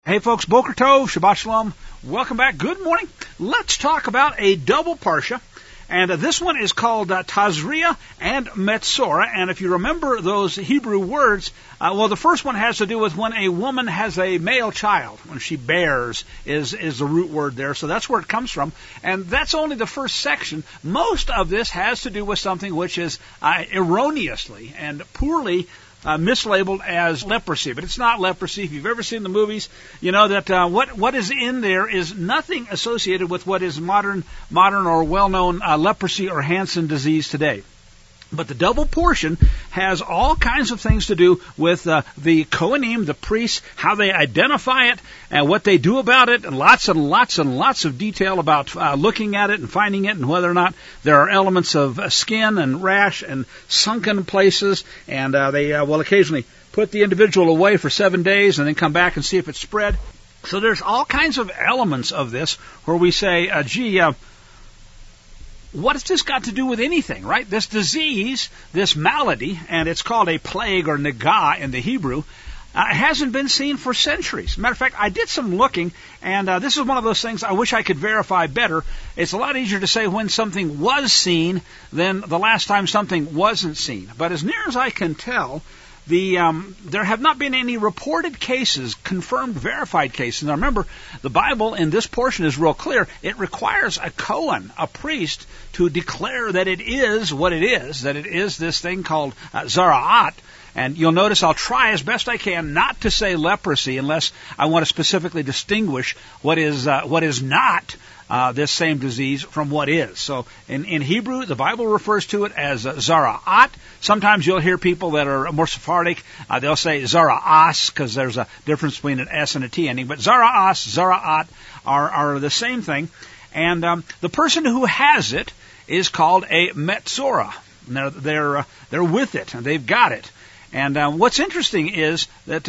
Hey folks, Boker Tov, Shabbat Shalom. Welcome back. Good morning. Let's talk about a double parsha. And this one is called Tazria and Metzora. And if you remember those Hebrew words, the first one has to do with when a woman has a male child. When she bears is the root word there. So that's where it comes from. And that's only the first section. Most of this has to do with something which is erroneously and poorly mislabeled as leprosy, but it's not leprosy. If you've ever seen the movies, you know that what is in there is nothing associated with what is modern or well-known leprosy or Hansen disease today. But the double portion has all kinds of things to do with the Kohanim, the priests, how they identify it, and what they do about it, and lots of detail about looking at it and finding it, and whether or not there are elements of skin and rash and sunken places, and they will occasionally put the individual away for 7 days and then come back and see if it's spread. So there's all kinds of elements of this where we say, what has this got to do with anything, right? This disease, this malady, and it's called a plague or nagah in the Hebrew, hasn't been seen for centuries. Matter of fact, I did some looking, and this is one of those things I wish I could verify better. It's a lot easier to say when something was seen than the last time something wasn't seen. But as near as I can tell, there have not been any reported cases, confirmed, verified cases. Now remember, the Bible in this portion is real clear. It requires a Kohen, a priest, to declare that it is what it is, that it is this thing called Zara'at. And you'll notice I'll try as best I can not to say leprosy unless I want to specifically distinguish what is not this same disease from what is. So in Hebrew, the Bible refers to it as Zara'at. Sometimes you'll hear people that are more Sephardic, they'll say Zara'as, because there's a difference between an S and a T ending. But Zara'at are the same thing. And the person who has it is called a Metzora. They're with it, and they've got it. And what's interesting is that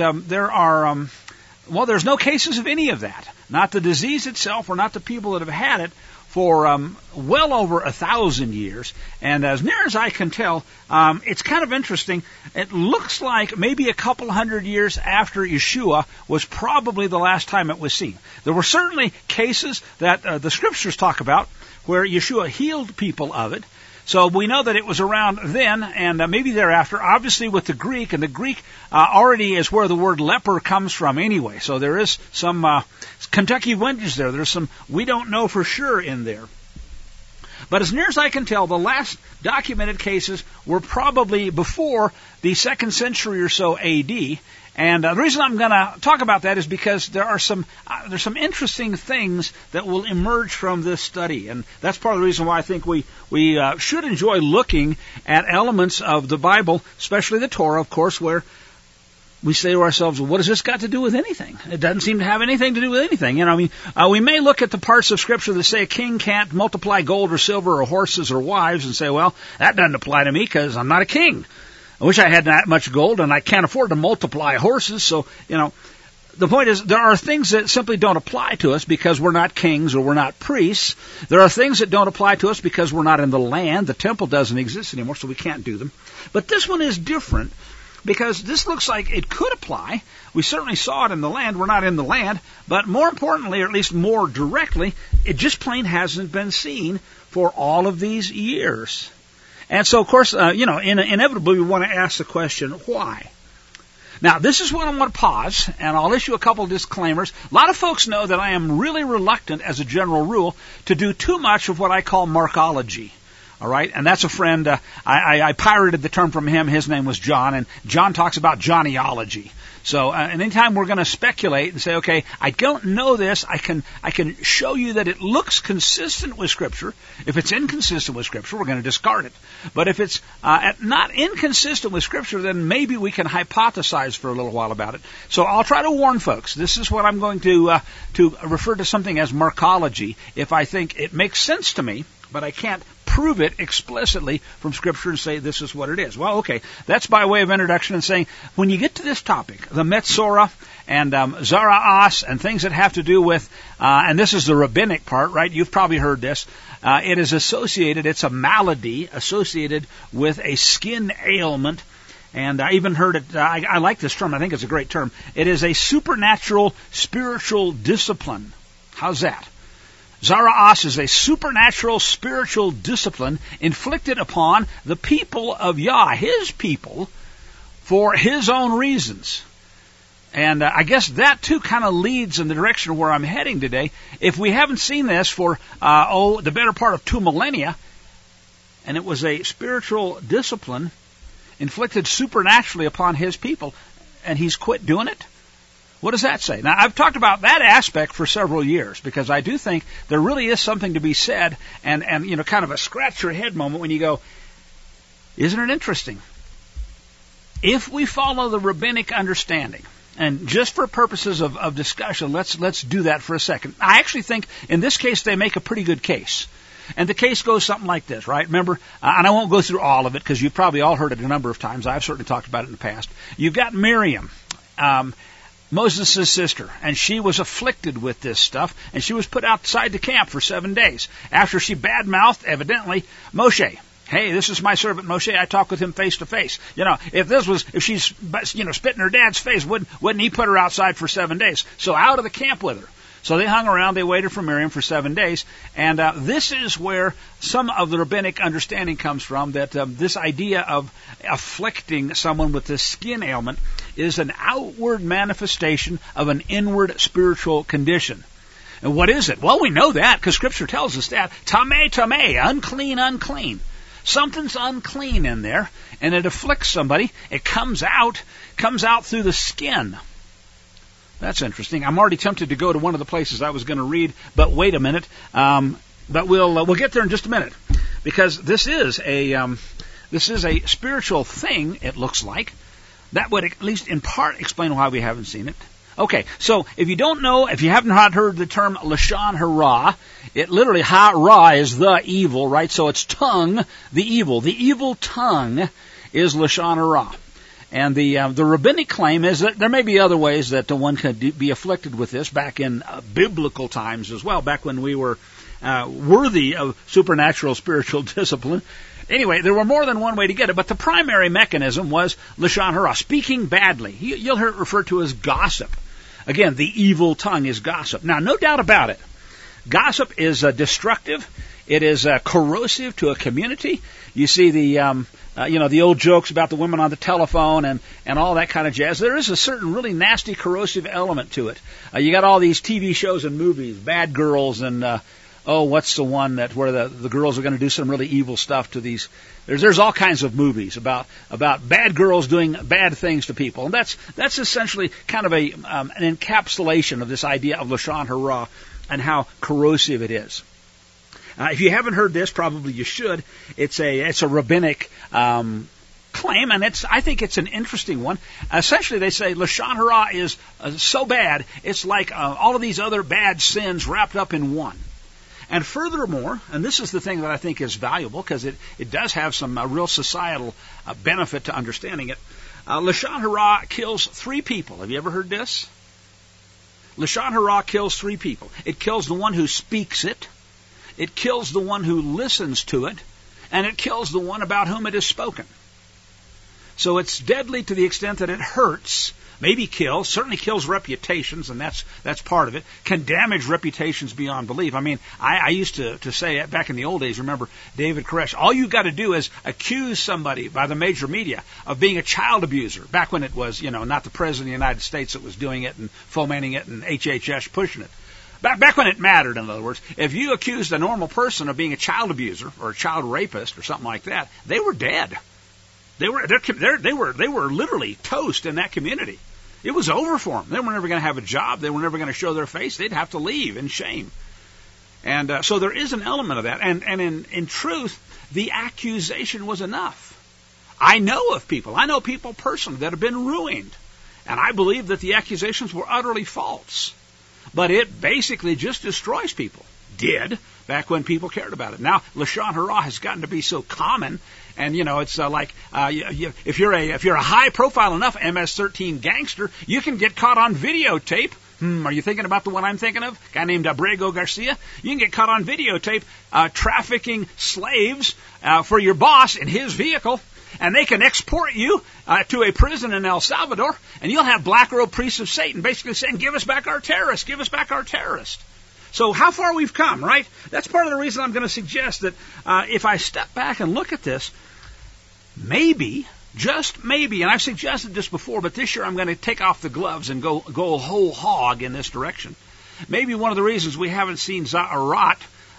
there's no cases of any of that. Not the disease itself, or not the people that have had it for well over 1,000 years. And as near as I can tell, it's kind of interesting. It looks like maybe a couple hundred years after Yeshua was probably the last time it was seen. There were certainly cases that the Scriptures talk about where Yeshua healed people of it. So we know that it was around then and maybe thereafter, obviously with the Greek, and the Greek already is where the word leper comes from anyway. So there is some Kentucky windage there. There's some we don't know for sure in there. But as near as I can tell, the last documented cases were probably before the 2nd century or so A.D., and the reason I'm going to talk about that is because there's some interesting things that will emerge from this study, and that's part of the reason why I think we should enjoy looking at elements of the Bible, especially the Torah, of course, where we say to ourselves, well, what has this got to do with anything? It doesn't seem to have anything to do with anything. We may look at the parts of Scripture that say a king can't multiply gold or silver or horses or wives and say, well, that doesn't apply to me because I'm not a king. I wish I had that much gold, and I can't afford to multiply horses. So, the point is there are things that simply don't apply to us because we're not kings or we're not priests. There are things that don't apply to us because we're not in the land. The temple doesn't exist anymore, so we can't do them. But this one is different because this looks like it could apply. We certainly saw it in the land. We're not in the land. But more importantly, or at least more directly, it just plain hasn't been seen for all of these years. And so, of course, inevitably we want to ask the question, why? Now, this is what I want to pause, and I'll issue a couple of disclaimers. A lot of folks know that I am really reluctant, as a general rule, to do too much of what I call markology. All right, and that's a friend. I pirated the term from him. His name was John, and John talks about Johnnyology. So, anytime we're going to speculate and say, okay, I don't know this, I can show you that it looks consistent with Scripture. If it's inconsistent with Scripture, we're going to discard it. But if it's not inconsistent with Scripture, then maybe we can hypothesize for a little while about it. So I'll try to warn folks. This is what I'm going to refer to something as markology if I think it makes sense to me, but I can't prove it explicitly from Scripture and say this is what it is. Well, okay, that's by way of introduction and saying when you get to this topic, the Metzora and Zara'as and things that have to do with, and this is the rabbinic part, right? You've probably heard this. It is associated, it's a malady associated with a skin ailment. And I even heard it, I like this term, I think it's a great term. It is a supernatural spiritual discipline. How's that? Zaraas is a supernatural spiritual discipline inflicted upon the people of Yah, his people, for his own reasons. And I guess that too kind of leads in the direction where I'm heading today. If we haven't seen this for, the better part of 2 millennia, and it was a spiritual discipline inflicted supernaturally upon his people, and he's quit doing it? What does that say? Now, I've talked about that aspect for several years, because I do think there really is something to be said, and kind of a scratch your head moment when you go, isn't it interesting? If we follow the rabbinic understanding, and just for purposes of discussion, let's do that for a second. I actually think in this case they make a pretty good case. And the case goes something like this, right? Remember, and I won't go through all of it because you've probably all heard it a number of times. I've certainly talked about it in the past. You've got Miriam, Moses' sister, and she was afflicted with this stuff, and she was put outside the camp for 7 days after she badmouthed, evidently, Moshe. Hey, this is my servant Moshe. I talk with him face to face. If she's spitting her dad's face, wouldn't he put her outside for 7 days? So out of the camp with her. So they hung around, they waited for Miriam for 7 days, and this is where some of the rabbinic understanding comes from, that this idea of afflicting someone with this skin ailment is an outward manifestation of an inward spiritual condition. And what is it? Well, we know that because Scripture tells us that. Tameh, tameh, unclean, unclean. Something's unclean in there, and it afflicts somebody. It comes out through the skin. That's interesting. I'm already tempted to go to one of the places I was going to read, but wait a minute. But we'll get there in just a minute, because this is a spiritual thing. It looks like that would at least in part explain why we haven't seen it. Okay, so if you haven't heard the term Lashon Hara, it literally Hara is the evil, right? So it's tongue, the evil. The evil tongue is Lashon Hara. And the rabbinic claim is that there may be other ways that one could be afflicted with this back in biblical times as well, back when we were worthy of supernatural spiritual discipline. Anyway, there were more than one way to get it, but the primary mechanism was Lashon Hara, speaking badly. You'll hear it referred to as gossip. Again, the evil tongue is gossip. Now, no doubt about it, gossip is destructive. It is corrosive to a community. You see the old jokes about the women on the telephone and all that kind of jazz. There is a certain really nasty corrosive element to it. You got all these TV shows and movies, Bad Girls and what's the one where the girls are going to do some really evil stuff to these? There's all kinds of movies about bad girls doing bad things to people, and that's essentially kind of an encapsulation of this idea of Lashon Hara and how corrosive it is. If you haven't heard this, probably you should. It's a rabbinic claim, and I think it's an interesting one. Essentially, they say Lashon Hara is so bad, it's like all of these other bad sins wrapped up in one. And furthermore, and this is the thing that I think is valuable because it does have some real societal benefit to understanding it. Lashon Hara kills 3 people. Have you ever heard this? Lashon Hara kills 3 people. It kills the one who speaks it. It kills the one who listens to it, and it kills the one about whom it is spoken. So it's deadly to the extent that it hurts, maybe kills, certainly kills reputations, and that's part of it, can damage reputations beyond belief. I mean, I used to say back in the old days, remember David Koresh, all you got to do is accuse somebody by the major media of being a child abuser, back when it was, not the President of the United States that was doing it and fomenting it and HHS pushing it. Back when it mattered, in other words, if you accused a normal person of being a child abuser or a child rapist or something like that, they were dead. They were literally toast in that community. It was over for them. They were never going to have a job. They were never going to show their face. They'd have to leave in shame. And so there is an element of that. And in truth, the accusation was enough. I know people personally that have been ruined. And I believe that the accusations were utterly false. But it basically just destroys people. Did back when people cared about it. Now Lashon Hara has gotten to be so common, and it's like if you're a high profile enough MS-13 gangster, you can get caught on videotape. Are you thinking about the one I'm thinking of? A guy named Abrego Garcia. You can get caught on videotape trafficking slaves for your boss in his vehicle. and they can export you to a prison in El Salvador, and you'll have black robe priests of Satan basically saying, give us back our terrorists, give us back our terrorists. So how far we've come, right? That's part of the reason I'm going to suggest that if I step back and look at this, maybe, just maybe, and I've suggested this before, but this year I'm going to take off the gloves and go whole hog in this direction. Maybe one of the reasons we haven't seen Za'arat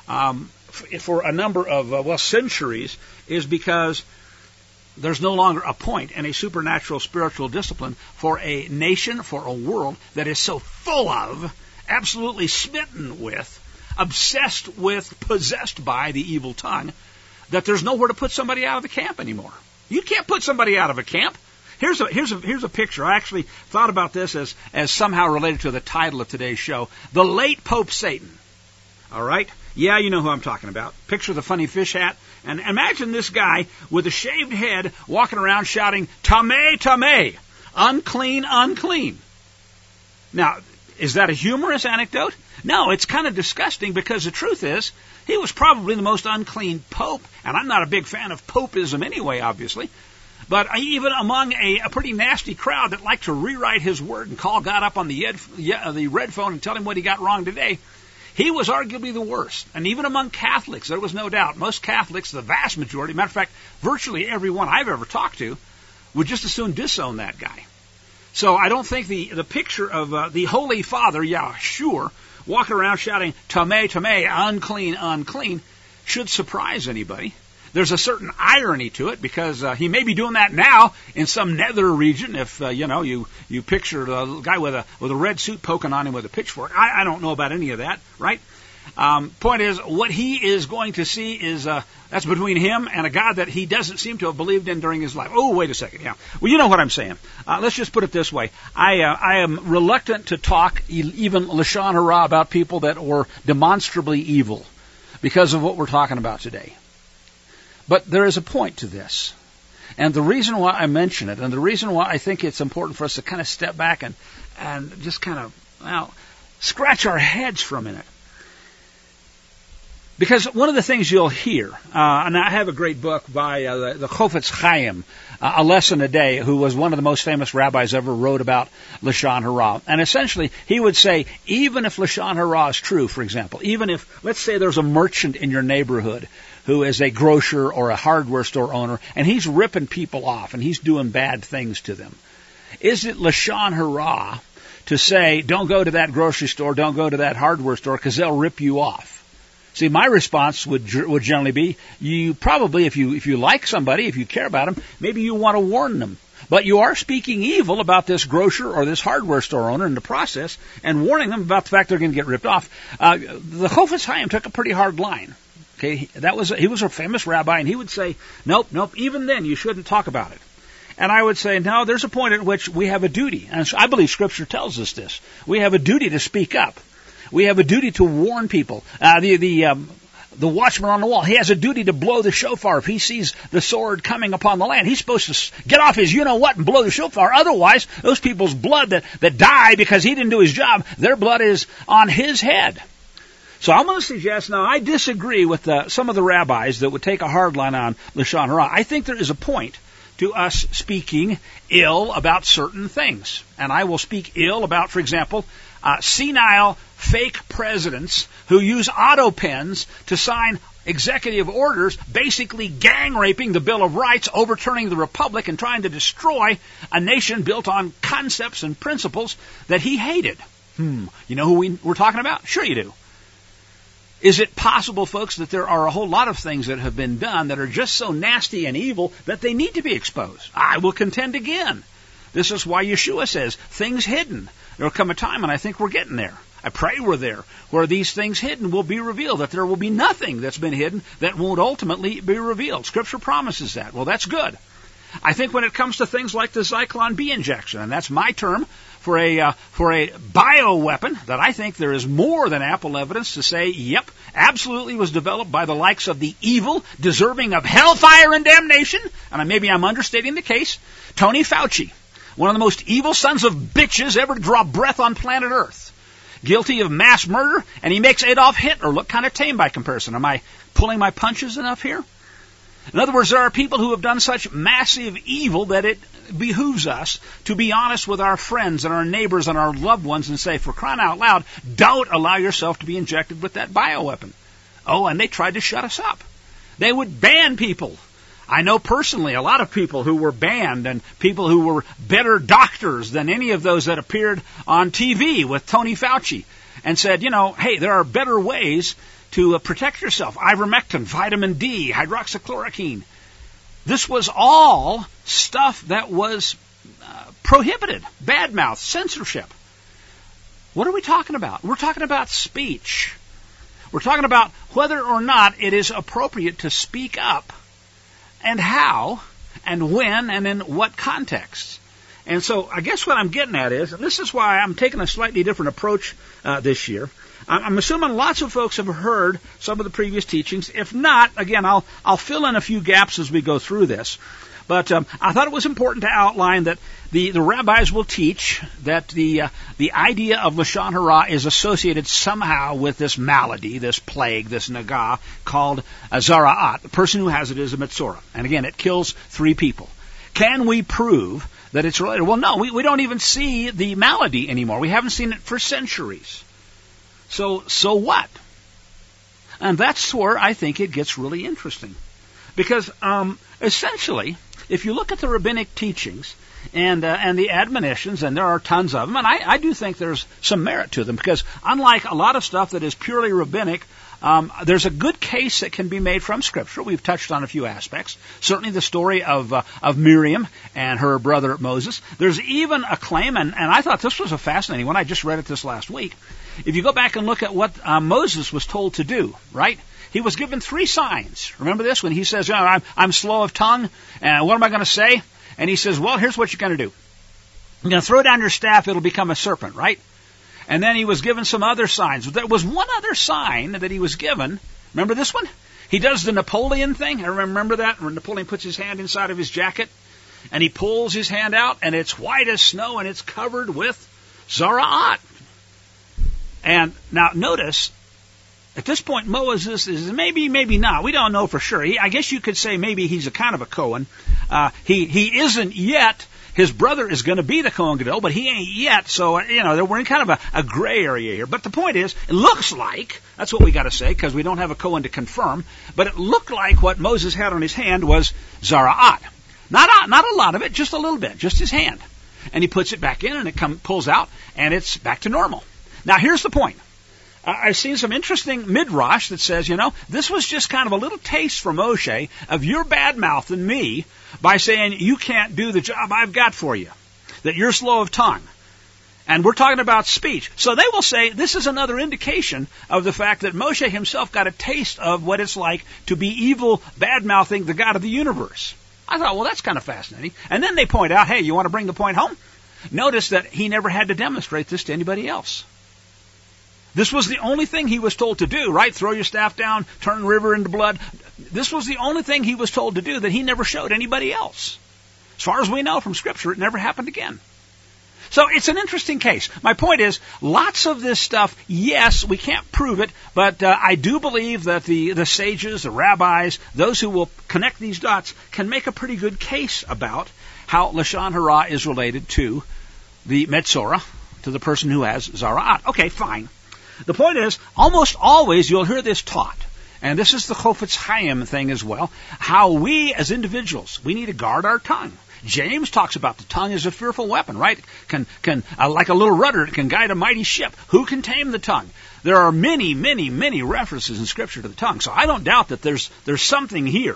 for a number of, centuries is because there's no longer a point in a supernatural spiritual discipline for a nation, for a world that is so full of, absolutely smitten with, obsessed with, possessed by the evil tongue, that there's nowhere to put somebody out of the camp anymore. You can't put somebody out of a camp. Here's a picture. I actually thought about this as somehow related to the title of today's show. The late Pope Satan. All right? Yeah, you know who I'm talking about. Picture the funny fish hat. And imagine this guy with a shaved head walking around shouting, Tameh, Tameh, unclean, unclean. Now, is that a humorous anecdote? No, it's kind of disgusting because the truth is, he was probably the most unclean pope, and I'm not a big fan of popeism anyway, obviously. But even among a pretty nasty crowd that liked to rewrite his word and call God up on the red phone and tell him what he got wrong today, he was arguably the worst. And even among Catholics, there was no doubt. Most Catholics, the vast majority, matter of fact, virtually everyone I've ever talked to, would just as soon disown that guy. So I don't think the picture of the Holy Father, yeah, sure, walking around shouting, Tameh, Tameh, unclean, unclean, should surprise anybody. There's a certain irony to it because he may be doing that now in some nether region. If you picture the guy with a red suit poking on him with a pitchfork. I don't know about any of that, right? Point is, what he is going to see is that's between him and a God that he doesn't seem to have believed in during his life. Oh, wait a second. Yeah. Well, you know what I'm saying. Let's just put it this way. I am reluctant to talk even Lashon Hara about people that were demonstrably evil because of what we're talking about today. But there is a point to this. And the reason why I mention it, and the reason why I think it's important for us to kind of step back and just kind of, scratch our heads for a minute. Because one of the things you'll hear, and I have a great book by the Chofetz Chaim, A Lesson a Day, who was one of the most famous rabbis ever wrote about Lashon Hara. And essentially, he would say, even if Lashon Hara is true, for example, even if, let's say there's a merchant in your neighborhood who is a grocer or a hardware store owner, and he's ripping people off, and he's doing bad things to them. Is it Lashon Hara to say, don't go to that grocery store, don't go to that hardware store, because they'll rip you off? See, my response would generally be, you probably, if you like somebody, if you care about them, maybe you want to warn them. But you are speaking evil about this grocer or this hardware store owner in the process and warning them about the fact they're going to get ripped off. The Chofetz Chaim took a pretty hard line. Okay, he was a famous rabbi, and he would say, nope, even then you shouldn't talk about it. And I would say, no, there's a point at which we have a duty, and I believe Scripture tells us this. We have a duty to speak up. We have a duty to warn people. The watchman on the wall, he has a duty to blow the shofar if he sees the sword coming upon the land. He's supposed to get off his you-know-what and blow the shofar. Otherwise, those people's blood that die because he didn't do his job, their blood is on his head. So I'm going to suggest, now I disagree with some of the rabbis that would take a hard line on Lashon Hara. I think there is a point to us speaking ill about certain things. And I will speak ill about, for example, senile fake presidents who use auto pens to sign executive orders basically gang raping the Bill of Rights, overturning the Republic, and trying to destroy a nation built on concepts and principles that he hated. You know who we're talking about? Sure you do. Is it possible, folks, that there are a whole lot of things that have been done that are just so nasty and evil that they need to be exposed? I will contend again. This is why Yeshua says, things hidden. There will come a time, and I think we're getting there. I pray we're there, where these things hidden will be revealed, that there will be nothing that's been hidden that won't ultimately be revealed. Scripture promises that. Well, that's good. I think when it comes to things like the Zyklon B injection, and that's my term for a bioweapon that I think there is more than ample evidence to say, yep, absolutely was developed by the likes of the evil, deserving of hellfire and damnation, and maybe I'm understating the case, Tony Fauci, one of the most evil sons of bitches ever to draw breath on planet Earth. Guilty of mass murder, and he makes Adolf Hitler look kind of tame by comparison. Am I pulling my punches enough here? In other words, there are people who have done such massive evil that it behooves us to be honest with our friends and our neighbors and our loved ones and say, for crying out loud, don't allow yourself to be injected with that bioweapon. Oh, and they tried to shut us up. They would ban people. I know personally a lot of people who were banned and people who were better doctors than any of those that appeared on TV with Tony Fauci and said, hey, there are better ways to protect yourself. Ivermectin, vitamin D, hydroxychloroquine. This was all stuff that was prohibited, badmouth, censorship. What are we talking about? We're talking about speech. We're talking about whether or not it is appropriate to speak up and how and when and in what contexts. And so I guess what I'm getting at is, and this is why I'm taking a slightly different approach this year. I'm assuming lots of folks have heard some of the previous teachings. If not, again, I'll fill in a few gaps as we go through this. But I thought it was important to outline that the rabbis will teach that the idea of Lashon Hara is associated somehow with this malady, this plague, this nagah called Zara'at. The person who has it is a Metzora. And again, it kills 3 people. Can we prove that it's related? Well, no, we don't even see the malady anymore. We haven't seen it for centuries. So what? And that's where I think it gets really interesting. Because essentially, if you look at the rabbinic teachings and the admonitions, and there are tons of them, and I do think there's some merit to them, because unlike a lot of stuff that is purely rabbinic, there's a good case that can be made from Scripture. We've touched on a few aspects. Certainly the story of Miriam and her brother Moses. There's even a claim, and I thought this was a fascinating one. I just read it this last week. If you go back and look at what Moses was told to do, right? He was given 3 signs. Remember this? When he says, I'm slow of tongue, and what am I going to say? And he says, well, here's what you're going to do. You're going to throw down your staff, it'll become a serpent, right? And then he was given some other signs. There was one other sign that he was given. Remember this one? He does the Napoleon thing. I remember that, where Napoleon puts his hand inside of his jacket, and he pulls his hand out, and it's white as snow, and it's covered with Zara'at. And now notice, at this point, Moses is maybe not. We don't know for sure. I guess you could say maybe he's a kind of a Cohen. He isn't yet. His brother is going to be the Cohen Gadol, but he ain't yet. So, we're in kind of a gray area here. But the point is, it looks like, that's what we got to say, because we don't have a Cohen to confirm, but it looked like what Moses had on his hand was Zara'at. Not a lot of it, just a little bit, just his hand. And he puts it back in, and it pulls out, and it's back to normal. Now, here's the point. I've seen some interesting midrash that says, this was just kind of a little taste for Moshe of your bad mouth and me by saying you can't do the job I've got for you, that you're slow of tongue. And we're talking about speech. So they will say this is another indication of the fact that Moshe himself got a taste of what it's like to be evil, bad-mouthing the God of the universe. I thought, well, that's kind of fascinating. And then they point out, hey, you want to bring the point home? Notice that he never had to demonstrate this to anybody else. This was the only thing he was told to do, right? Throw your staff down, turn the river into blood. This was the only thing he was told to do that he never showed anybody else. As far as we know from Scripture, it never happened again. So it's an interesting case. My point is, lots of this stuff, yes, we can't prove it, but I do believe that the sages, the rabbis, those who will connect these dots can make a pretty good case about how Lashon Hara is related to the Metzora, to the person who has Zara'at. Okay, fine. The point is, almost always you'll hear this taught, and this is the Chofetz Chaim thing as well, how we as individuals, we need to guard our tongue. James talks about the tongue as a fearful weapon, right? Can like a little rudder, it can guide a mighty ship. Who can tame the tongue? There are many, many, many references in Scripture to the tongue, so I don't doubt that there's something here.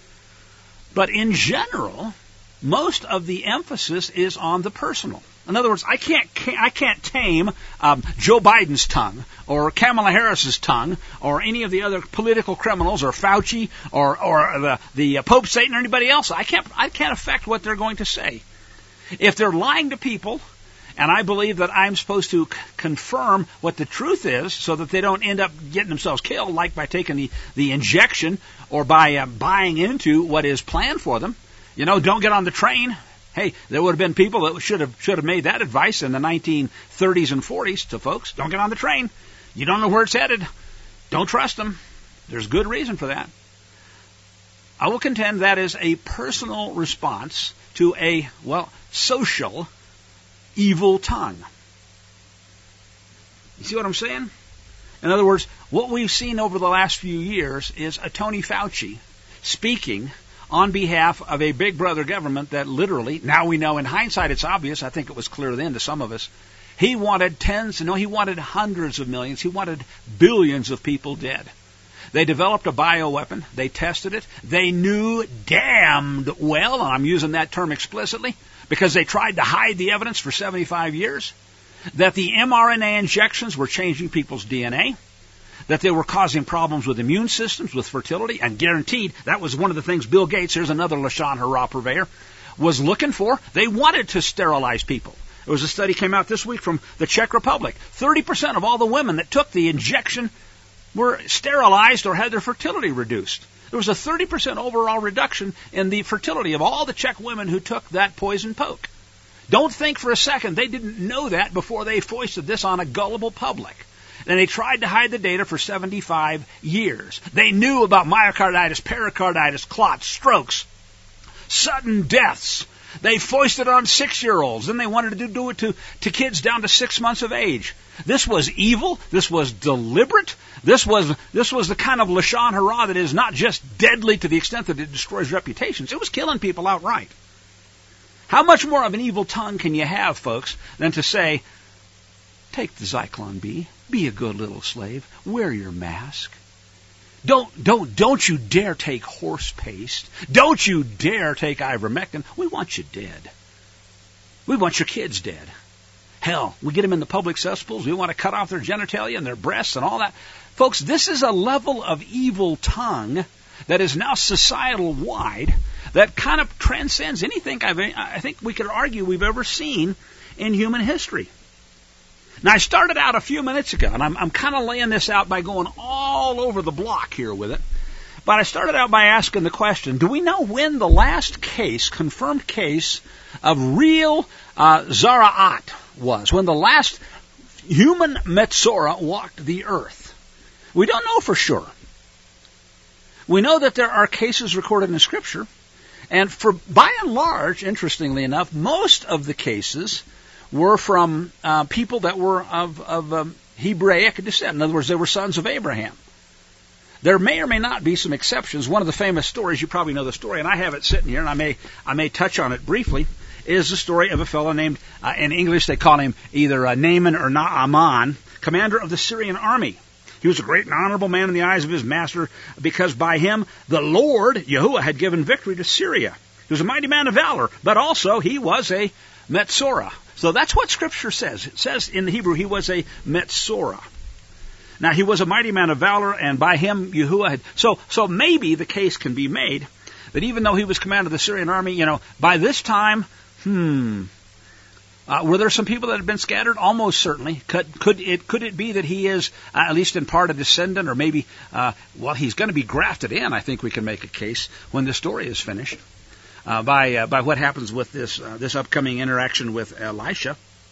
But in general, most of the emphasis is on the personal. In other words, I can't tame Joe Biden's tongue or Kamala Harris's tongue or any of the other political criminals or Fauci or the Pope Satan or anybody else. I can't affect what they're going to say. If they're lying to people, and I believe that I'm supposed to confirm what the truth is so that they don't end up getting themselves killed, like by taking the injection or by buying into what is planned for them. Don't get on the train. Hey, there would have been people that should have made that advice in the 1930s and 40s to folks. Don't get on the train. You don't know where it's headed. Don't trust them. There's good reason for that. I will contend that is a personal response to a, social evil tongue. You see what I'm saying? In other words, what we've seen over the last few years is a Tony Fauci speaking on behalf of a big brother government that literally, now we know in hindsight it's obvious, I think it was clear then to some of us, he wanted he wanted hundreds of millions, he wanted billions of people dead. They developed a bioweapon, they tested it, they knew damned well, and I'm using that term explicitly, because they tried to hide the evidence for 75 years, that the mRNA injections were changing people's DNA, that they were causing problems with immune systems, with fertility, and guaranteed, that was one of the things Bill Gates, here's another Lashon Hara purveyor, was looking for. They wanted to sterilize people. There was a study came out this week from the Czech Republic. 30% of all the women that took the injection were sterilized or had their fertility reduced. There was a 30% overall reduction in the fertility of all the Czech women who took that poison poke. Don't think for a second they didn't know that before they foisted this on a gullible public. And they tried to hide the data for 75 years. They knew about myocarditis, pericarditis, clots, strokes, sudden deaths. They foisted on 6-year-olds. Then they wanted to do it to kids down to 6 months of age. This was evil. This was deliberate. This was the kind of Lashon Hara that is not just deadly to the extent that it destroys reputations. It was killing people outright. How much more of an evil tongue can you have, folks, than to say, take the Zyklon B, be a good little slave, wear your mask. Don't you dare take horse paste. Don't you dare take ivermectin. We want you dead. We want your kids dead. Hell, we get them in the public cesspools. We want to cut off their genitalia and their breasts and all that. Folks, this is a level of evil tongue that is now societal wide that kind of transcends anything I think we could argue we've ever seen in human history. Now, I started out a few minutes ago, and I'm kind of laying this out by going all over the block here with it, but I started out by asking the question, do we know when the last confirmed case of real Zara'at was, when the last human Metzora walked the earth? We don't know for sure. We know that there are cases recorded in Scripture, and by and large, interestingly enough, most of the cases were from people that were of Hebraic descent. In other words, they were sons of Abraham. There may or may not be some exceptions. One of the famous stories, you probably know the story, and I have it sitting here, and I may touch on it briefly, is the story of a fellow named, in English they call him either Naaman or Naaman, commander of the Syrian army. He was a great and honorable man in the eyes of his master, because by him the Lord, Yahuwah, had given victory to Syria. He was a mighty man of valor, but also he was a Metzora. So that's what Scripture says. It says in the Hebrew he was a Metzora. Now, he was a mighty man of valor, and by him Yahuwah had... So maybe the case can be made that even though he was commander of the Syrian army, by this time, were there some people that had been scattered? Almost certainly. Could it be that he is, at least in part, a descendant, or maybe, he's going to be grafted in, I think we can make a case, when the story is finished, by what happens with this upcoming interaction with Elisha.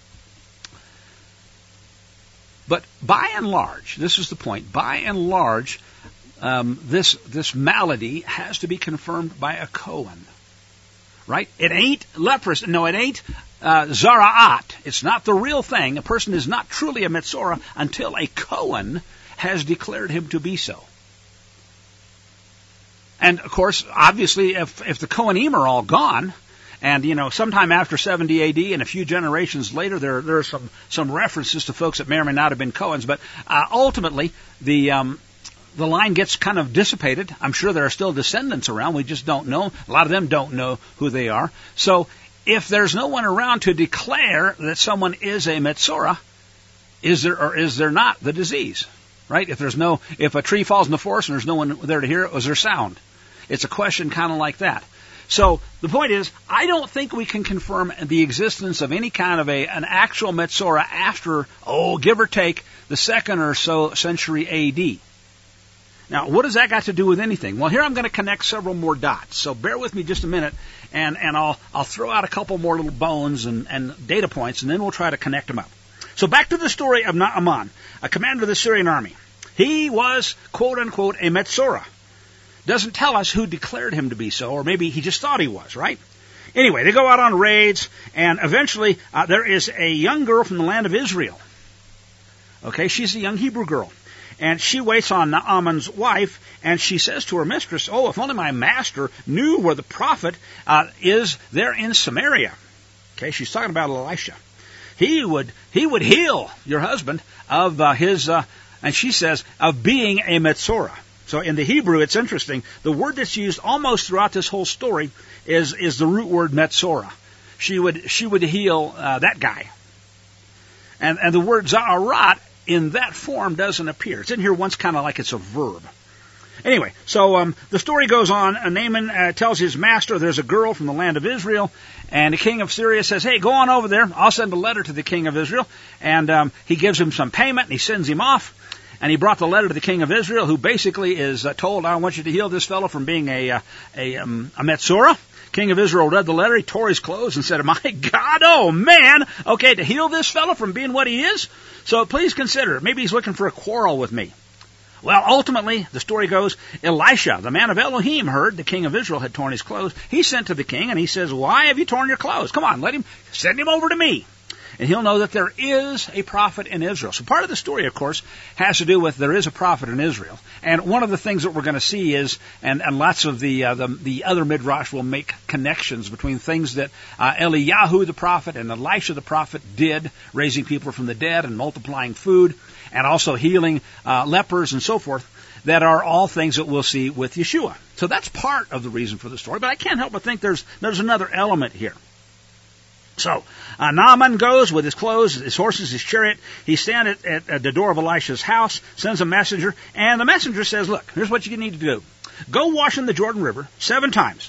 But by and large, this is the point, by and large, this malady has to be confirmed by a Kohen. Right? It ain't leprosy. No, it ain't Zara'at. It's not the real thing. A person is not truly a Metzora until a Kohen has declared him to be so. And, of course, obviously, if the Kohanim are all gone, and, sometime after 70 A.D. and a few generations later, there are some references to folks that may or may not have been Kohens, but ultimately, the line gets kind of dissipated. I'm sure there are still descendants around. We just don't know. A lot of them don't know who they are. So if there's no one around to declare that someone is a Metzora, is there or is there not the disease? Right? If a tree falls in the forest and there's no one there to hear it, was there sound? It's a question kind of like that. So the point is, I don't think we can confirm the existence of any kind of an actual Metzora after, give or take, the 2nd or so century A.D. Now, what has that got to do with anything? Well, here I'm going to connect several more dots. So bear with me just a minute, and I'll throw out a couple more little bones and data points, and then we'll try to connect them up. So back to the story of Naaman, a commander of the Syrian army. He was, quote-unquote, a Metzora. doesn't tell us who declared him to be so, or maybe he just thought he was, right? Anyway, they go out on raids, and eventually there is a young girl from the land of Israel. Okay, she's a young Hebrew girl. And she waits on Naaman's wife, and she says to her mistress, "Oh, if only my master knew where the prophet is there in Samaria." Okay, she's talking about Elisha. He would heal your husband of and she says, of being a Metzora. So in the Hebrew, it's interesting. The word that's used almost throughout this whole story is the root word Metzora. She would heal that guy. And the word Za'arat in that form doesn't appear. It's in here once kind of like it's a verb. Anyway, so the story goes on. Naaman tells his master there's a girl from the land of Israel, and the king of Syria says, "Hey, go on over there. I'll send a letter to the king of Israel." And he gives him some payment, and he sends him off. And he brought the letter to the king of Israel, who basically is told, "I want you to heal this fellow from being a Metzora." King of Israel read the letter, he tore his clothes and said, "My God, oh man, okay, to heal this fellow from being what he is? So please consider, maybe he's looking for a quarrel with me." Well, ultimately, the story goes, Elisha, the man of Elohim, heard the king of Israel had torn his clothes. He sent to the king and he says, "Why have you torn your clothes? Come on, send him over to me. And he'll know that there is a prophet in Israel." So part of the story, of course, has to do with there is a prophet in Israel. And one of the things that we're going to see is, and lots of the other midrash will make connections between things that Eliyahu the prophet and Elisha the prophet did, raising people from the dead and multiplying food, and also healing lepers and so forth, that are all things that we'll see with Yeshua. So that's part of the reason for the story, but I can't help but think there's another element here. So, Naaman goes with his clothes, his horses, his chariot. He stands at the door of Elisha's house, sends a messenger, and the messenger says, "Look, here's what you need to do. Go wash in the Jordan River 7 times,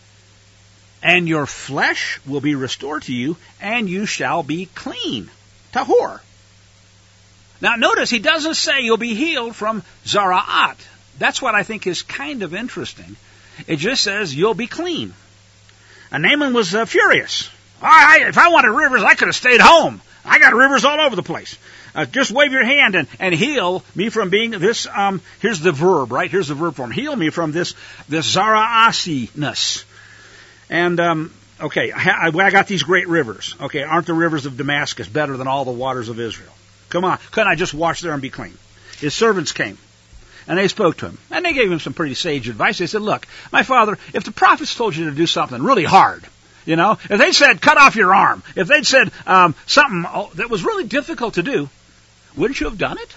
and your flesh will be restored to you, and you shall be clean." Tahor. Now, notice he doesn't say you'll be healed from Zara'at. That's what I think is kind of interesting. It just says you'll be clean. And Naaman was furious. If I wanted rivers, I could have stayed home. I got rivers all over the place. Just wave your hand and heal me from being this. Here's the verb, right? Here's the verb form. Heal me from this Zara'asi-ness. And, okay, I got these great rivers. Okay, aren't the rivers of Damascus better than all the waters of Israel? Come on, couldn't I just wash there and be clean? His servants came, and they spoke to him. And they gave him some pretty sage advice. They said, "Look, my father, if the prophets told you to do something really hard, if they said, cut off your arm, if they'd said something that was really difficult to do, wouldn't you have done it?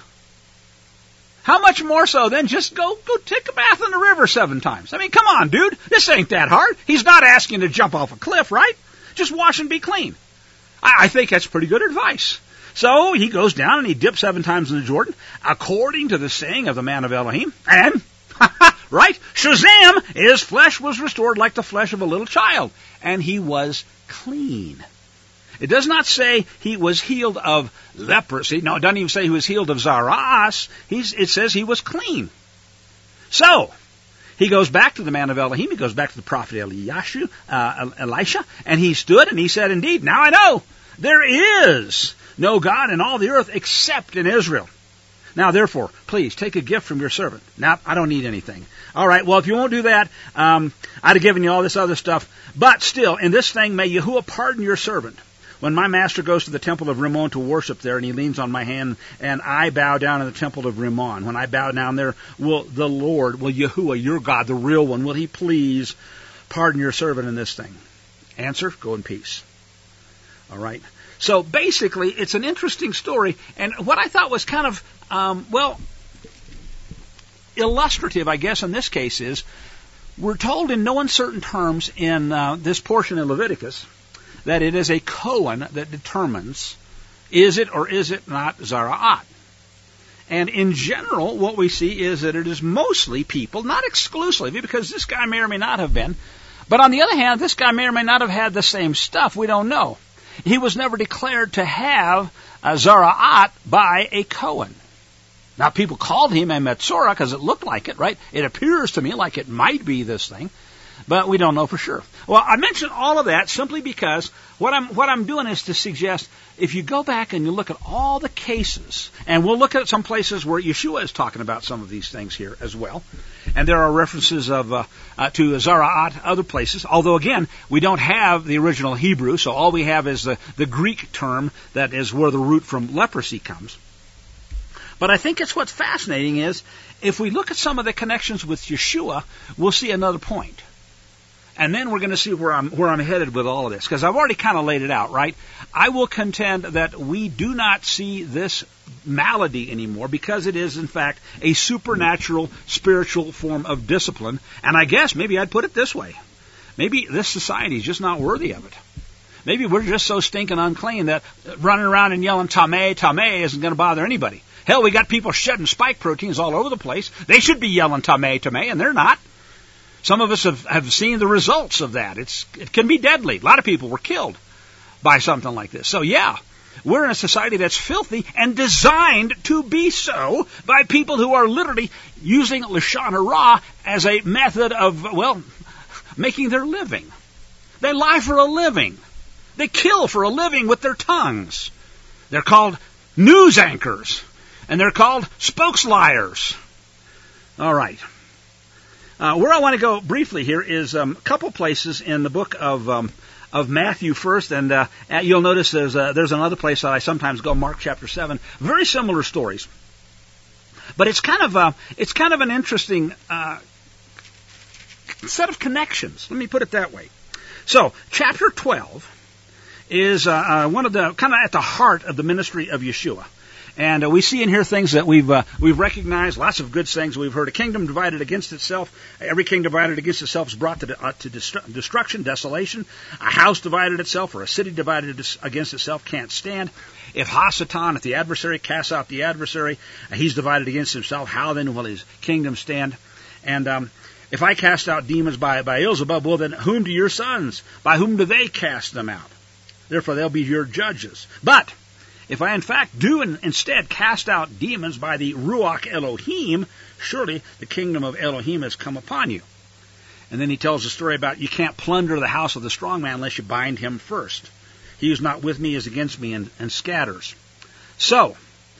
How much more so than just go take a bath in the river 7 times? I mean, come on, dude. This ain't that hard. He's not asking you to jump off a cliff, right? Just wash and be clean." I think that's pretty good advice. So he goes down and he dips 7 times in the Jordan, according to the saying of the man of Elohim, and right? Shazam! His flesh was restored like the flesh of a little child, and he was clean. It does not say he was healed of leprosy. No, it doesn't even say he was healed of Zara'as. It says he was clean. So, he goes back to the man of Elohim. He goes back to the prophet Elisha, and he stood and he said, "Indeed, now I know there is no God in all the earth except in Israel. Now, therefore, please take a gift from your servant." Now, I don't need anything. All right, well, if you won't do that, I'd have given you all this other stuff. But still, in this thing, may Yahuwah pardon your servant. When my master goes to the temple of Rimmon to worship there, and he leans on my hand, and I bow down in the temple of Rimmon, when I bow down there, will Yahuwah, your God, the real one, will he please pardon your servant in this thing? Answer, go in peace. All right. So basically, it's an interesting story, and what I thought was kind of, illustrative, I guess, in this case is, we're told in no uncertain terms in this portion of Leviticus that it is a Kohen that determines, is it or is it not Zara'at? And in general, what we see is that it is mostly people, not exclusively, because this guy may or may not have been, but on the other hand, this guy may or may not have had the same stuff. We don't know. He was never declared to have a Zara'at by a Kohen. Now, people called him a Metzora because it looked like it, right? It appears to me like it might be this thing, but we don't know for sure. Well, I mention all of that simply because what I'm doing is to suggest if you go back and you look at all the cases, and we'll look at some places where Yeshua is talking about some of these things here as well, and there are references of to Zara'at, other places, although again, we don't have the original Hebrew, so all we have is the Greek term that is where the root from leprosy comes. But I think it's what's fascinating is, if we look at some of the connections with Yeshua, we'll see another point. And then we're going to see where I'm headed with all of this, because I've already kind of laid it out, right? I will contend that we do not see this malady anymore because it is, in fact, a supernatural, spiritual form of discipline. And I guess maybe I'd put it this way. Maybe this society is just not worthy of it. Maybe we're just so stinking unclean that running around and yelling Tameh, Tameh isn't going to bother anybody. Hell, we got people shedding spike proteins all over the place. They should be yelling Tameh, Tameh, and they're not. Some of us have seen the results of that. It can be deadly. A lot of people were killed by something like this. So yeah, we're in a society that's filthy and designed to be so by people who are literally using Lashon Hara as a method of, well, making their living. They lie for a living. They kill for a living with their tongues. They're called news anchors, and they're called spokesliars. All right. Where I want to go briefly here is a couple places in the book of Matthew first, and you'll notice there's another place that I sometimes go, Mark chapter 7. Very similar stories, but it's kind of an interesting set of connections. Let me put it that way. So, chapter 12 is one of the kind of at the heart of the ministry of Yeshua. And we see in here things that we've recognized, lots of good things we've heard. A kingdom divided against itself. Every kingdom divided against itself is brought to destruction, desolation. A house divided itself, or a city divided against itself can't stand. If Hasatan, if the adversary casts out the adversary, he's divided against himself, how then will his kingdom stand? And if I cast out demons by Beelzebub, well then whom do your sons? By whom do they cast them out? Therefore they'll be your judges. But if I in fact do instead cast out demons by the Ruach Elohim, surely the kingdom of Elohim has come upon you. And then he tells a story about you can't plunder the house of the strong man unless you bind him first. He who's not with me is against me and scatters. So,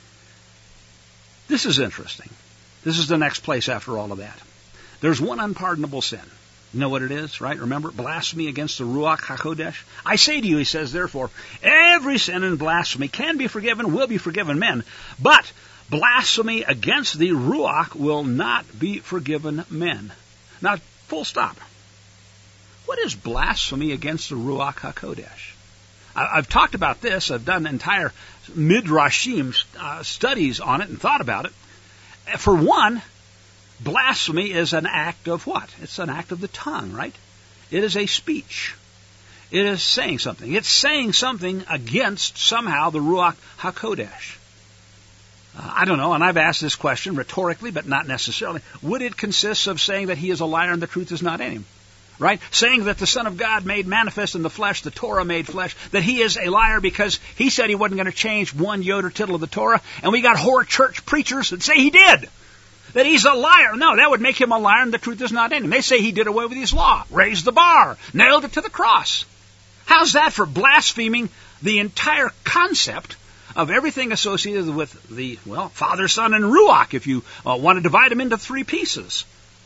this is interesting. This is the next place after all of that. There's one unpardonable sin. You know what it is, right? Remember, blasphemy against the Ruach HaKodesh. I say to you, he says, therefore, every sin and blasphemy can be forgiven, will be forgiven men, but blasphemy against the Ruach will not be forgiven men. Now, full stop. What is blasphemy against the Ruach HaKodesh? I've talked about this. I've done entire midrashim studies on it and thought about it. For one, blasphemy is an act of what? It's an act of the tongue, right? It is a speech. It is saying something. It's saying something against somehow the Ruach HaKodesh. I don't know, and I've asked this question rhetorically, but not necessarily. Would it consist of saying that he is a liar and the truth is not in him? Right? Saying that the Son of God made manifest in the flesh, the Torah made flesh, that he is a liar because he said he wasn't going to change one yod or tittle of the Torah, and we got whore church preachers that say he did. That he's a liar. No, that would make him a liar and the truth is not in him. They say he did away with his law, raised the bar, nailed it to the cross. How's that for blaspheming the entire concept of everything associated with the, well, Father, Son, and Ruach, if you want to divide them into three pieces?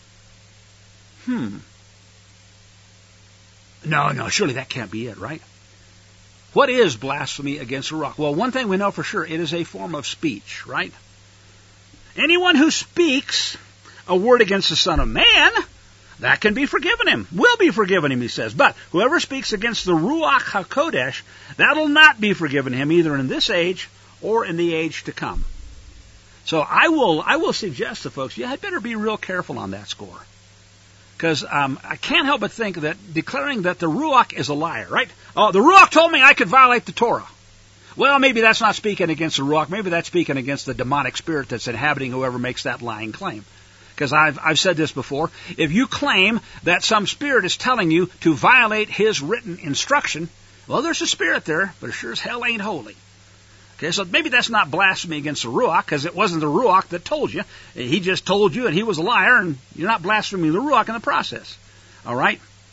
No, surely that can't be it, right? What is blasphemy against the Ruach? Well, one thing we know for sure, it is a form of speech, right? Anyone who speaks a word against the Son of Man, that can be forgiven him, will be forgiven him, he says. But whoever speaks against the Ruach HaKodesh, that'll not be forgiven him either in this age or in the age to come. So I will suggest to folks, you had better be real careful on that score. Because I can't help but think that declaring that the Ruach is a liar, right? Oh, the Ruach told me I could violate the Torah. Well, maybe that's not speaking against the Ruach. Maybe that's speaking against the demonic spirit that's inhabiting whoever makes that lying claim. Because I've said this before. If you claim that some spirit is telling you to violate his written instruction, well, there's a spirit there, but it sure as hell ain't holy. Okay, so maybe that's not blasphemy against the Ruach, because it wasn't the Ruach that told you. He just told you and he was a liar, and you're not blaspheming the Ruach in the process. All right?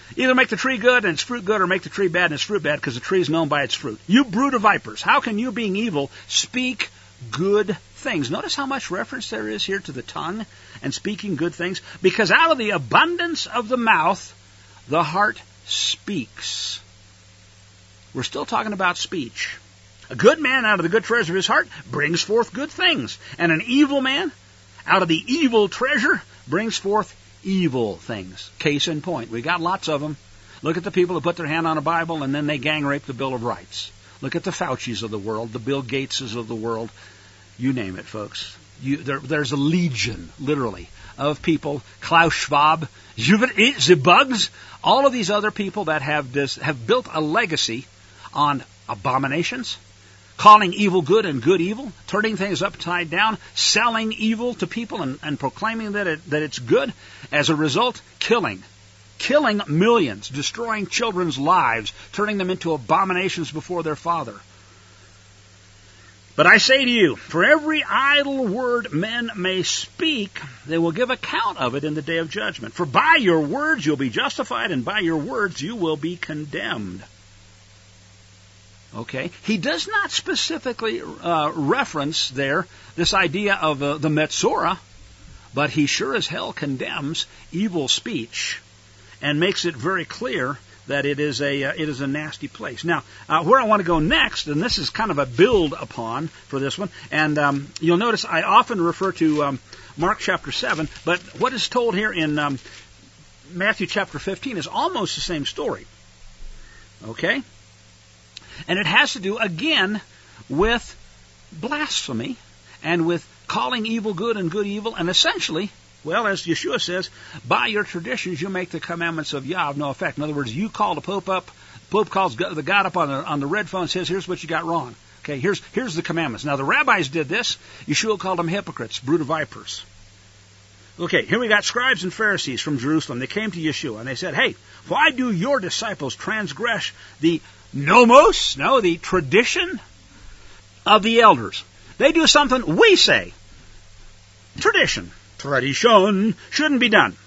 Either make the tree good and its fruit good, or make the tree bad and its fruit bad, because the tree is known by its fruit. You brood of vipers, how can you, being evil, speak good things? Notice how much reference there is here to the tongue and speaking good things. Because out of the abundance of the mouth, the heart speaks. We're still talking about speech. A good man out of the good treasure of his heart brings forth good things. And an evil man out of the evil treasure brings forth evil things. Case in point. We got lots of them. Look at the people who put their hand on a Bible and then they gang rape the Bill of Rights. Look at the Faucis of the world, the Bill Gateses of the world. You name it, folks. There's a legion, literally, of people. Klaus Schwab, the Bugs, all of these other people that have built a legacy on abominations, calling evil good and good evil, turning things upside down, selling evil to people and proclaiming that it's good. As a result, killing millions, destroying children's lives, turning them into abominations before their Father. But I say to you, for every idle word men may speak, they will give account of it in the day of judgment. For by your words you'll be justified, and by your words you will be condemned. Okay? He does not specifically reference there this idea of the Metzora, but he sure as hell condemns evil speech and makes it very clear that it is a nasty place. Now, where I want to go next, and this is kind of a build upon for this one, and you'll notice I often refer to Mark chapter 7, but what is told here in Matthew chapter 15 is almost the same story. Okay? And it has to do, again, with blasphemy and with calling evil good and good evil, and essentially, well, as Yeshua says, by your traditions you make the commandments of Yah of no effect. In other words, you call the Pope up, the Pope calls the God up on the red phone and says, here's what you got wrong. Okay, here's the commandments. Now, the rabbis did this. Yeshua called them hypocrites, brood of vipers. Okay, here we got scribes and Pharisees from Jerusalem. They came to Yeshua and they said, hey, why do your disciples transgress the nomos, the tradition of the elders? They do something we say. Tradition shouldn't be done.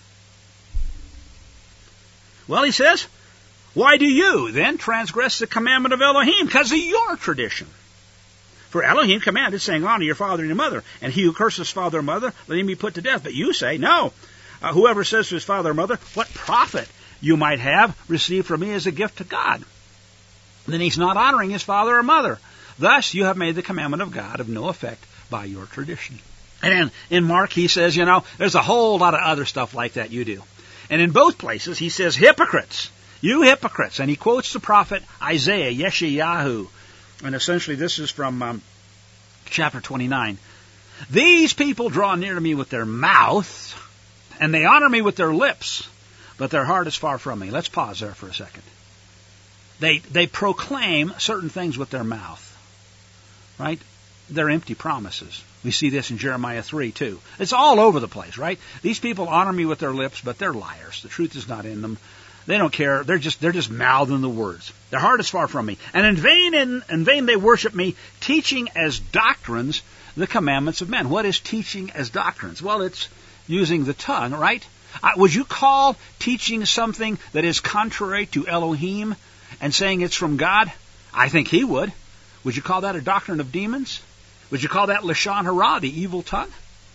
Well, he says, why do you then transgress the commandment of Elohim? Because of your tradition. For Elohim commanded, saying, honor your father and your mother, and he who curses father or mother, let him be put to death. But you say, no. Whoever says to his father or mother, what profit you might have received from me as a gift to God, then he's not honoring his father or mother. Thus you have made the commandment of God of no effect by your tradition. And in Mark, he says, there's a whole lot of other stuff like that you do. And in both places, he says, hypocrites, you hypocrites. And he quotes the prophet Isaiah, Yeshayahu. And essentially, this is from chapter 29. These people draw near to me with their mouth, and they honor me with their lips, but their heart is far from me. Let's pause there for a second. They proclaim certain things with their mouth, right? They're empty promises. We see this in Jeremiah 3, too. It's all over the place, right? These people honor me with their lips, but they're liars. The truth is not in them. They don't care. They're just mouthing the words. Their heart is far from me. And in vain they worship me, teaching as doctrines the commandments of men. What is teaching as doctrines? Well, it's using the tongue, right? Would you call teaching something that is contrary to Elohim and saying it's from God? I think he would. Would you call that a doctrine of demons? Would you call that Lashon Hara, the evil tongue?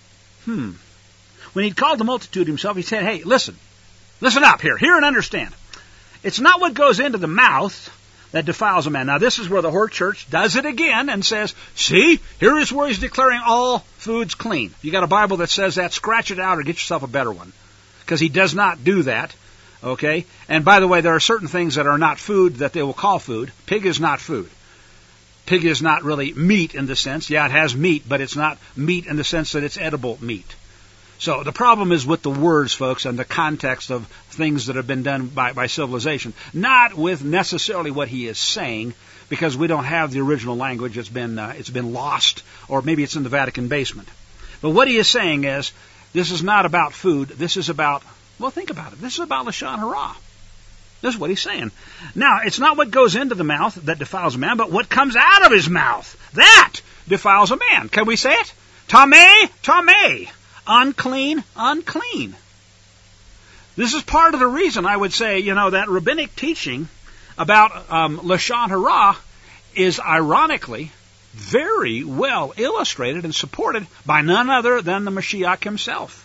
When he called the multitude himself, he said, hey, listen up here. Hear and understand. It's not what goes into the mouth that defiles a man. Now, this is where the Hort Church does it again and says, see, here is where he's declaring all foods clean. If you got a Bible that says that, scratch it out or get yourself a better one. Because he does not do that. Okay? And by the way, there are certain things that are not food that they will call food. Pig is not food. Pig is not really meat in the sense. Yeah, it has meat, but it's not meat in the sense that it's edible meat. So the problem is with the words, folks, and the context of things that have been done by civilization, not with necessarily what he is saying, because we don't have the original language. It's been lost, or maybe it's in the Vatican basement. But what he is saying is, this is not about food. This is about, well, think about it. This is about Lashon Hara. This is what he's saying. Now, it's not what goes into the mouth that defiles a man, but what comes out of his mouth. That defiles a man. Can we say it? Tameh, tameh. Unclean, unclean. This is part of the reason I would say, that rabbinic teaching about Lashon Hara is ironically very well illustrated and supported by none other than the Mashiach himself.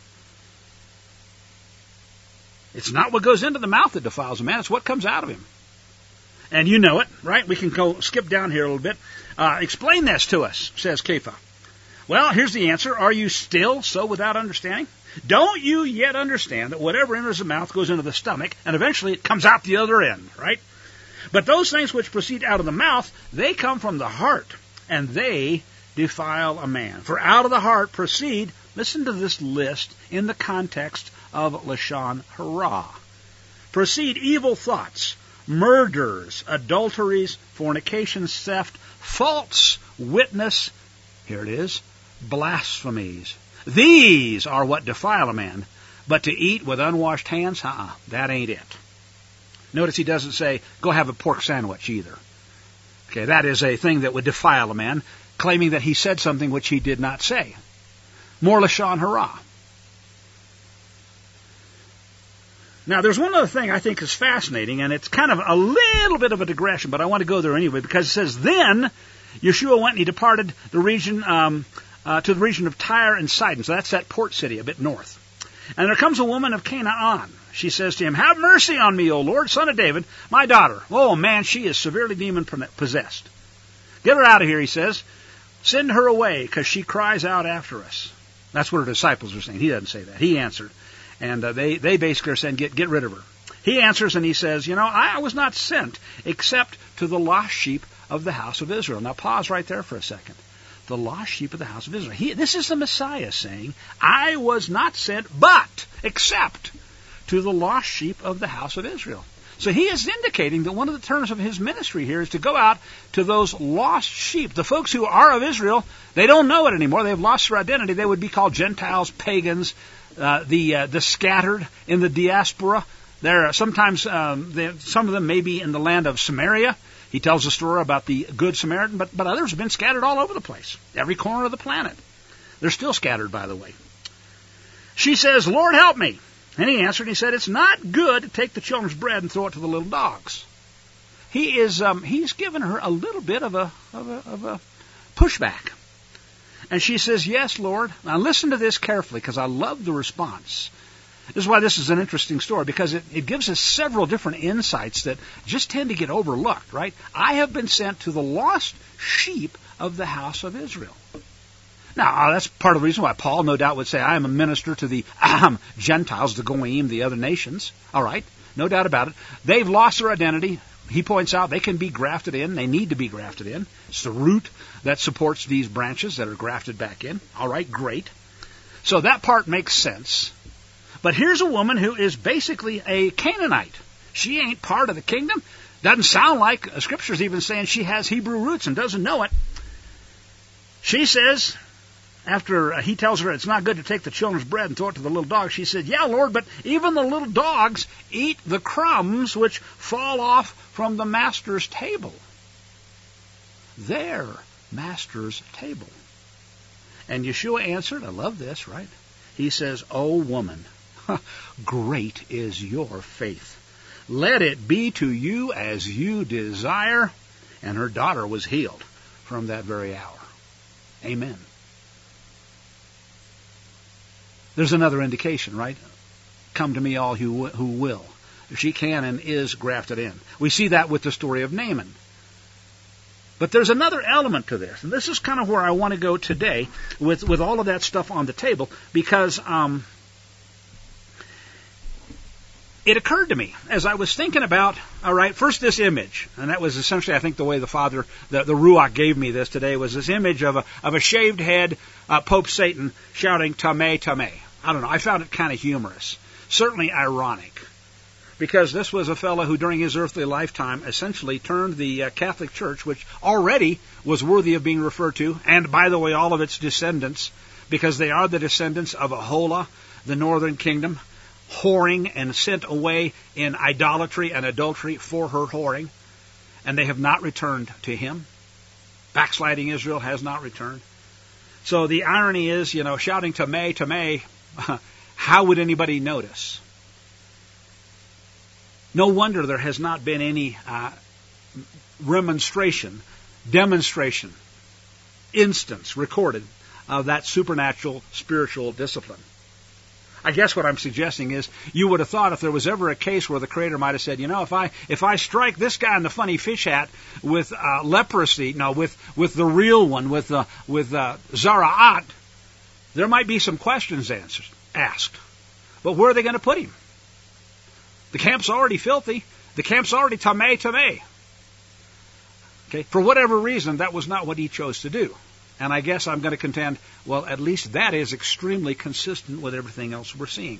It's not what goes into the mouth that defiles a man, it's what comes out of him. And you know it, right? We can go skip down here a little bit. Explain this to us, says Kepha. Well, here's the answer. Are you still so without understanding? Don't you yet understand that whatever enters the mouth goes into the stomach, and eventually it comes out the other end, right? But those things which proceed out of the mouth, they come from the heart, and they defile a man. For out of the heart proceed, listen to this list in the context of Lashon Hara. Proceed evil thoughts, murders, adulteries, fornications, theft, false witness, here it is, blasphemies. These are what defile a man, but to eat with unwashed hands, that ain't it. Notice he doesn't say, go have a pork sandwich either. Okay, that is a thing that would defile a man, claiming that he said something which he did not say. More Lashon Hara. Now, there's one other thing I think is fascinating, and it's kind of a little bit of a digression, but I want to go there anyway, because it says, then Yeshua went and he departed the region to the region of Tyre and Sidon. So that's that port city a bit north. And there comes a woman of Canaan. She says to him, have mercy on me, O Lord, son of David, my daughter. Oh, man, she is severely demon-possessed. Get her out of here, he says. Send her away, because she cries out after us. That's what her disciples are saying. He doesn't say that. He answered. And they basically are saying, get rid of her. He answers and he says, I was not sent except to the lost sheep of the house of Israel. Now pause right there for a second. The lost sheep of the house of Israel. This is the Messiah saying, I was not sent but except to the lost sheep of the house of Israel. So he is indicating that one of the terms of his ministry here is to go out to those lost sheep. The folks who are of Israel, they don't know it anymore. They've lost their identity. They would be called Gentiles, pagans, the scattered in the diaspora. There are sometimes some of them may be in the land of Samaria. He tells a story about the Good Samaritan, but others have been scattered all over the place, every corner of the planet. They're still scattered, by the way. She says, Lord, help me. And he answered, he said, it's not good to take the children's bread and throw it to the little dogs. He's given her a little bit of a pushback. And she says, yes, Lord. Now listen to this carefully, because I love the response. This is why this is an interesting story, because it gives us several different insights that just tend to get overlooked, right? I have been sent to the lost sheep of the house of Israel. Now, that's part of the reason why Paul, no doubt, would say, I am a minister to the Gentiles, the Goyim, the other nations. All right, no doubt about it. They've lost their identity. He points out they can be grafted in. They need to be grafted in. It's the root that supports these branches that are grafted back in. All right, great. So that part makes sense. But here's a woman who is basically a Canaanite. She ain't part of the kingdom. Doesn't sound like, Scripture's even saying she has Hebrew roots and doesn't know it. She says, after he tells her it's not good to take the children's bread and throw it to the little dogs, she said, yeah, Lord, but even the little dogs eat the crumbs which fall off from the master's table. Their master's table. And Yeshua answered, I love this, right? He says, O woman, great is your faith. Let it be to you as you desire. And her daughter was healed from that very hour. Amen. There's another indication, right? Come to me all who will. She can and is grafted in. We see that with the story of Naaman. But there's another element to this, and this is kind of where I want to go today with all of that stuff on the table, because it occurred to me as I was thinking about, all right, first this image, and that was essentially, I think, the way the Father, the Ruach gave me this today, was this image of a shaved head, Pope Satan shouting, Tameh, Tameh. I don't know, I found it kind of humorous, certainly ironic, because this was a fellow who during his earthly lifetime essentially turned the Catholic Church, which already was worthy of being referred to, and by the way, all of its descendants, because they are the descendants of Aholah, the northern kingdom, whoring and sent away in idolatry and adultery for her whoring, and they have not returned to him. Backsliding Israel has not returned. So the irony is, shouting Tameh, Tameh, how would anybody notice? No wonder there has not been any demonstration, instance recorded of that supernatural spiritual discipline. I guess what I'm suggesting is you would have thought if there was ever a case where the Creator might have said, if I strike this guy in the funny fish hat with leprosy, with the real one, with Zaraat, there might be some questions asked. But where are they going to put him? The camp's already filthy. The camp's already tameh. Okay, for whatever reason, that was not what he chose to do. And I guess I'm going to contend, well, at least that is extremely consistent with everything else we're seeing.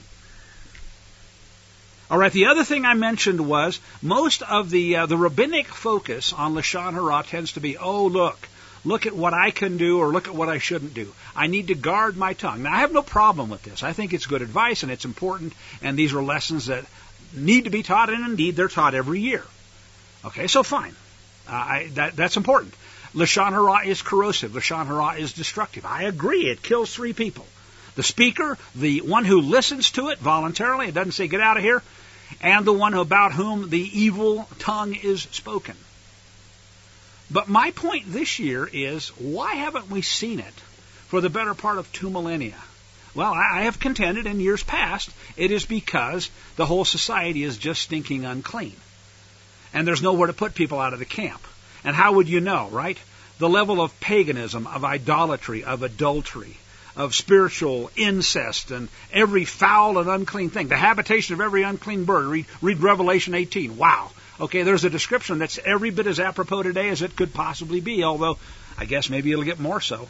All right, the other thing I mentioned was most of the rabbinic focus on Lashon Hara tends to be, look at what I can do or look at what I shouldn't do. I need to guard my tongue. Now, I have no problem with this. I think it's good advice and it's important, and these are lessons that need to be taught, and indeed they're taught every year. Okay, so fine. That's important. Lashon Hara is corrosive. Lashon Hara is destructive. I agree. It kills 3 people. The speaker, the one who listens to it voluntarily, it doesn't say get out of here, and the one about whom the evil tongue is spoken. But my point this year is, why haven't we seen it for the better part of 2 millennia? Well, I have contended in years past, it is because the whole society is just stinking unclean. And there's nowhere to put people out of the camp. And how would you know, right? The level of paganism, of idolatry, of adultery, of spiritual incest, and every foul and unclean thing. The habitation of every unclean bird. Read Revelation 18. Wow. Okay, there's a description that's every bit as apropos today as it could possibly be, although I guess maybe it'll get more so.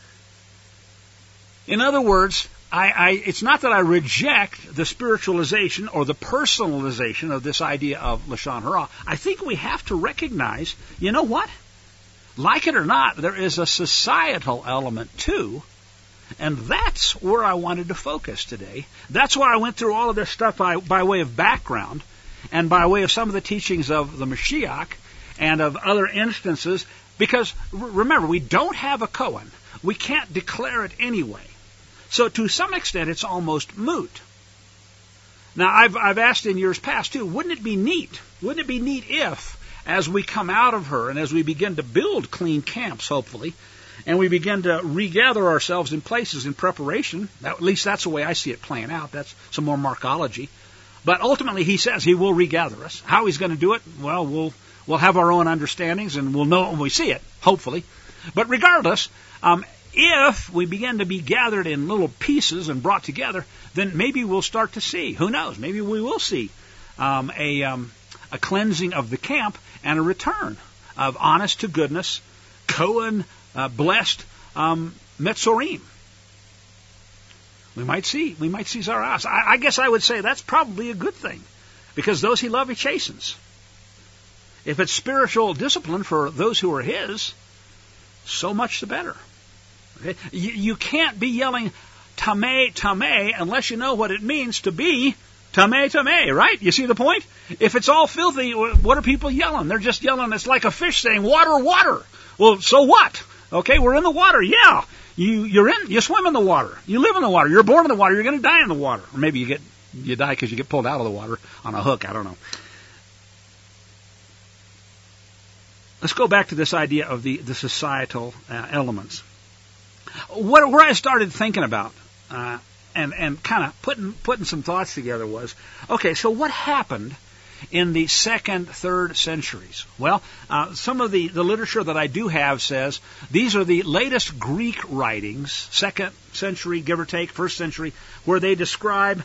In other words, it's not that I reject the spiritualization or the personalization of this idea of Lashon Hara. I think we have to recognize, you know what? Like it or not, there is a societal element too, and that's where I wanted to focus today. That's why I went through all of this stuff by way of background and by way of some of the teachings of the Mashiach and of other instances, because remember, we don't have a Kohen. We can't declare it anyway. So to some extent, it's almost moot. Now, I've asked in years past, too, wouldn't it be neat if, as we come out of her and as we begin to build clean camps, hopefully, and we begin to regather ourselves in places in preparation, at least that's the way I see it playing out. That's some more Markology. But ultimately, he says he will regather us. How he's going to do it, well, we'll have our own understandings, and we'll know it when we see it, hopefully. But regardless, if we begin to be gathered in little pieces and brought together, then maybe we'll start to see. Who knows? Maybe we will see a cleansing of the camp and a return of honest to goodness, Kohen blessed Metzorim. We might see Zaras. I guess I would say that's probably a good thing, because those he loves he chastens. If it's spiritual discipline for those who are his, so much the better. Okay? You can't be yelling tameh, tameh, unless you know what it means to be tameh, tameh, right? You see the point? If it's all filthy, what are people yelling? They're just yelling, it's like a fish saying, water, water. Well, so what? Okay, we're in the water, yeah. You swim in the water. You live in the water. You're born in the water. You're going to die in the water. Or maybe you die because you get pulled out of the water on a hook. I don't know. Let's go back to this idea of the societal elements. Where I started thinking about and kind of putting some thoughts together was, okay, so what happened in the 2nd, 3rd centuries? Well, some of the literature that I do have says these are the latest Greek writings, 2nd century, give or take, 1st century, where they describe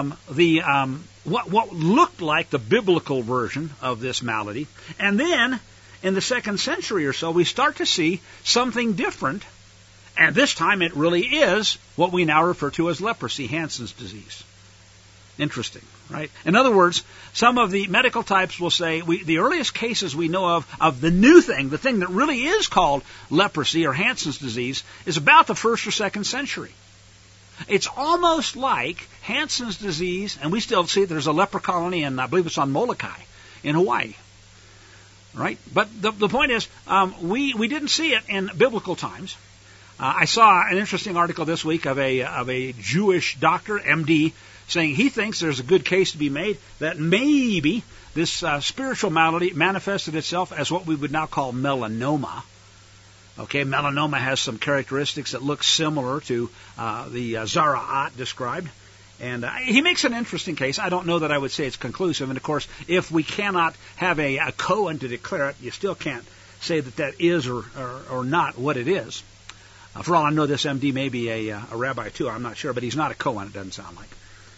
what looked like the biblical version of this malady. And then in the 2nd century or so, we start to see something different. And this time it really is what we now refer to as leprosy, Hansen's disease. Interesting, right? In other words, some of the medical types will say the earliest cases we know of the new thing, the thing that really is called leprosy or Hansen's disease, is about the 1st or 2nd century. It's almost like Hansen's disease, and we still see there's a leper colony, and I believe it's on Molokai in Hawaii. Right? But the point is, we didn't see it in biblical times. I saw an interesting article this week of a Jewish doctor, MD, saying he thinks there's a good case to be made that maybe this spiritual malady manifested itself as what we would now call melanoma. Okay, melanoma has some characteristics that look similar to the Zaraat described. And he makes an interesting case. I don't know that I would say it's conclusive. And, of course, if we cannot have a Cohen to declare it, you still can't say that that is or not what it is. For all I know, this MD may be a rabbi, too. I'm not sure. But he's not a Cohen, it doesn't sound like.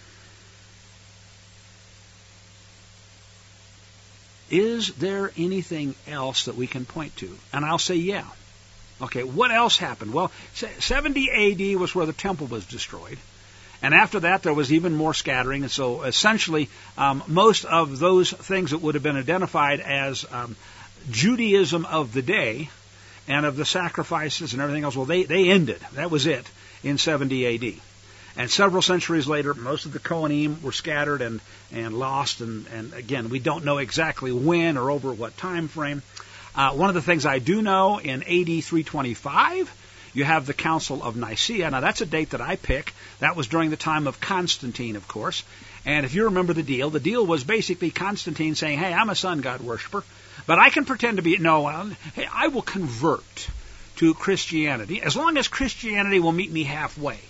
Is there anything else that we can point to? And I'll say, yeah. Okay, what else happened? Well, 70 A.D. was where the temple was destroyed. And after that, there was even more scattering. And so essentially, most of those things that would have been identified as Judaism of the day and of the sacrifices and everything else, well, they ended. That was it in 70 A.D. And several centuries later, most of the Kohanim were scattered and lost. And again, we don't know exactly when or over what time frame. One of the things I do know, in AD 325, you have the Council of Nicaea. Now, that's a date that I pick. That was during the time of Constantine, of course. And if you remember the deal was basically Constantine saying, hey, I'm a sun god worshiper, but I can pretend to be, hey, I will convert to Christianity as long as Christianity will meet me halfway.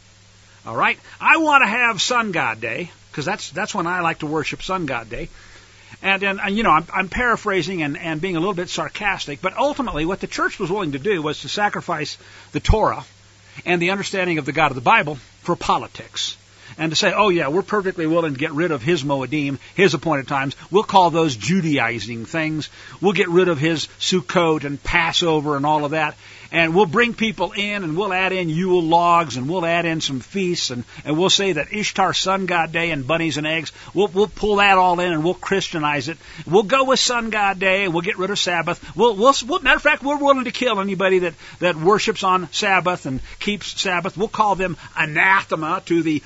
All right? I want to have Sun God Day, because that's when I like to worship Sun God Day. And I'm paraphrasing and being a little bit sarcastic, but ultimately what the church was willing to do was to sacrifice the Torah and the understanding of the God of the Bible for politics. And to say, oh yeah, we're perfectly willing to get rid of his Moedim, his appointed times. We'll call those Judaizing things. We'll get rid of his Sukkot and Passover and all of that. And we'll bring people in and we'll add in Yule logs and we'll add in some feasts and we'll say that Ishtar Sun God Day and bunnies and eggs, we'll pull that all in and we'll Christianize it. We'll go with Sun God Day and we'll get rid of Sabbath. Matter of fact, we're willing to kill anybody that worships on Sabbath and keeps Sabbath. We'll call them anathema to the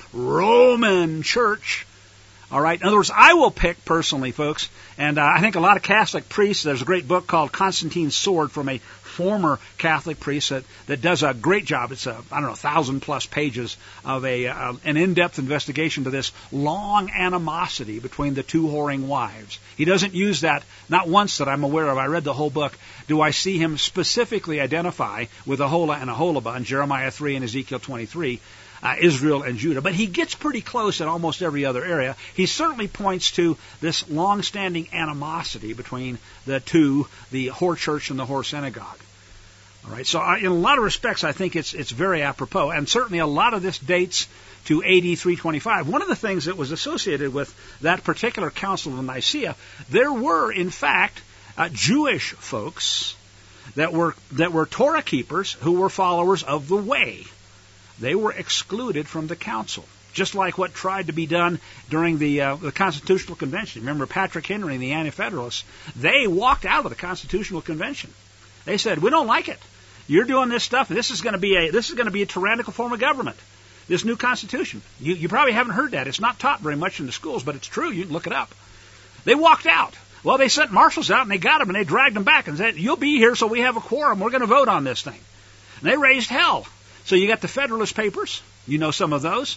Roman Church. All right. In other words, I will pick personally, folks, and I think a lot of Catholic priests, there's a great book called Constantine's Sword from a former Catholic priest that does a great job. It's 1,000+ pages of an in-depth investigation to this long animosity between the two whoring wives. He doesn't use that, not once that I'm aware of. I read the whole book. Do I see him specifically identify with Aholah and Aholibah in Jeremiah 3 and Ezekiel 23, Israel and Judah? But he gets pretty close in almost every other area. He certainly points to this long-standing animosity between the two, the whore church and the whore synagogue. All right. So in a lot of respects, I think it's very apropos, and certainly a lot of this dates to AD 325. One of the things that was associated with that particular Council of Nicaea, there were in fact Jewish folks that were Torah keepers who were followers of the Way. They were excluded from the council, just like what tried to be done during the Constitutional Convention. Remember Patrick Henry and the Anti-Federalists? They walked out of the Constitutional Convention. They said, "We don't like it. You're doing this stuff. This is going to be a tyrannical form of government. This new Constitution. You probably haven't heard that. It's not taught very much in the schools, but it's true. You can look it up." They walked out. Well, they sent marshals out and they got them and they dragged them back and said, "You'll be here, so we have a quorum. We're going to vote on this thing." And they raised hell. So you got the Federalist Papers. You know some of those.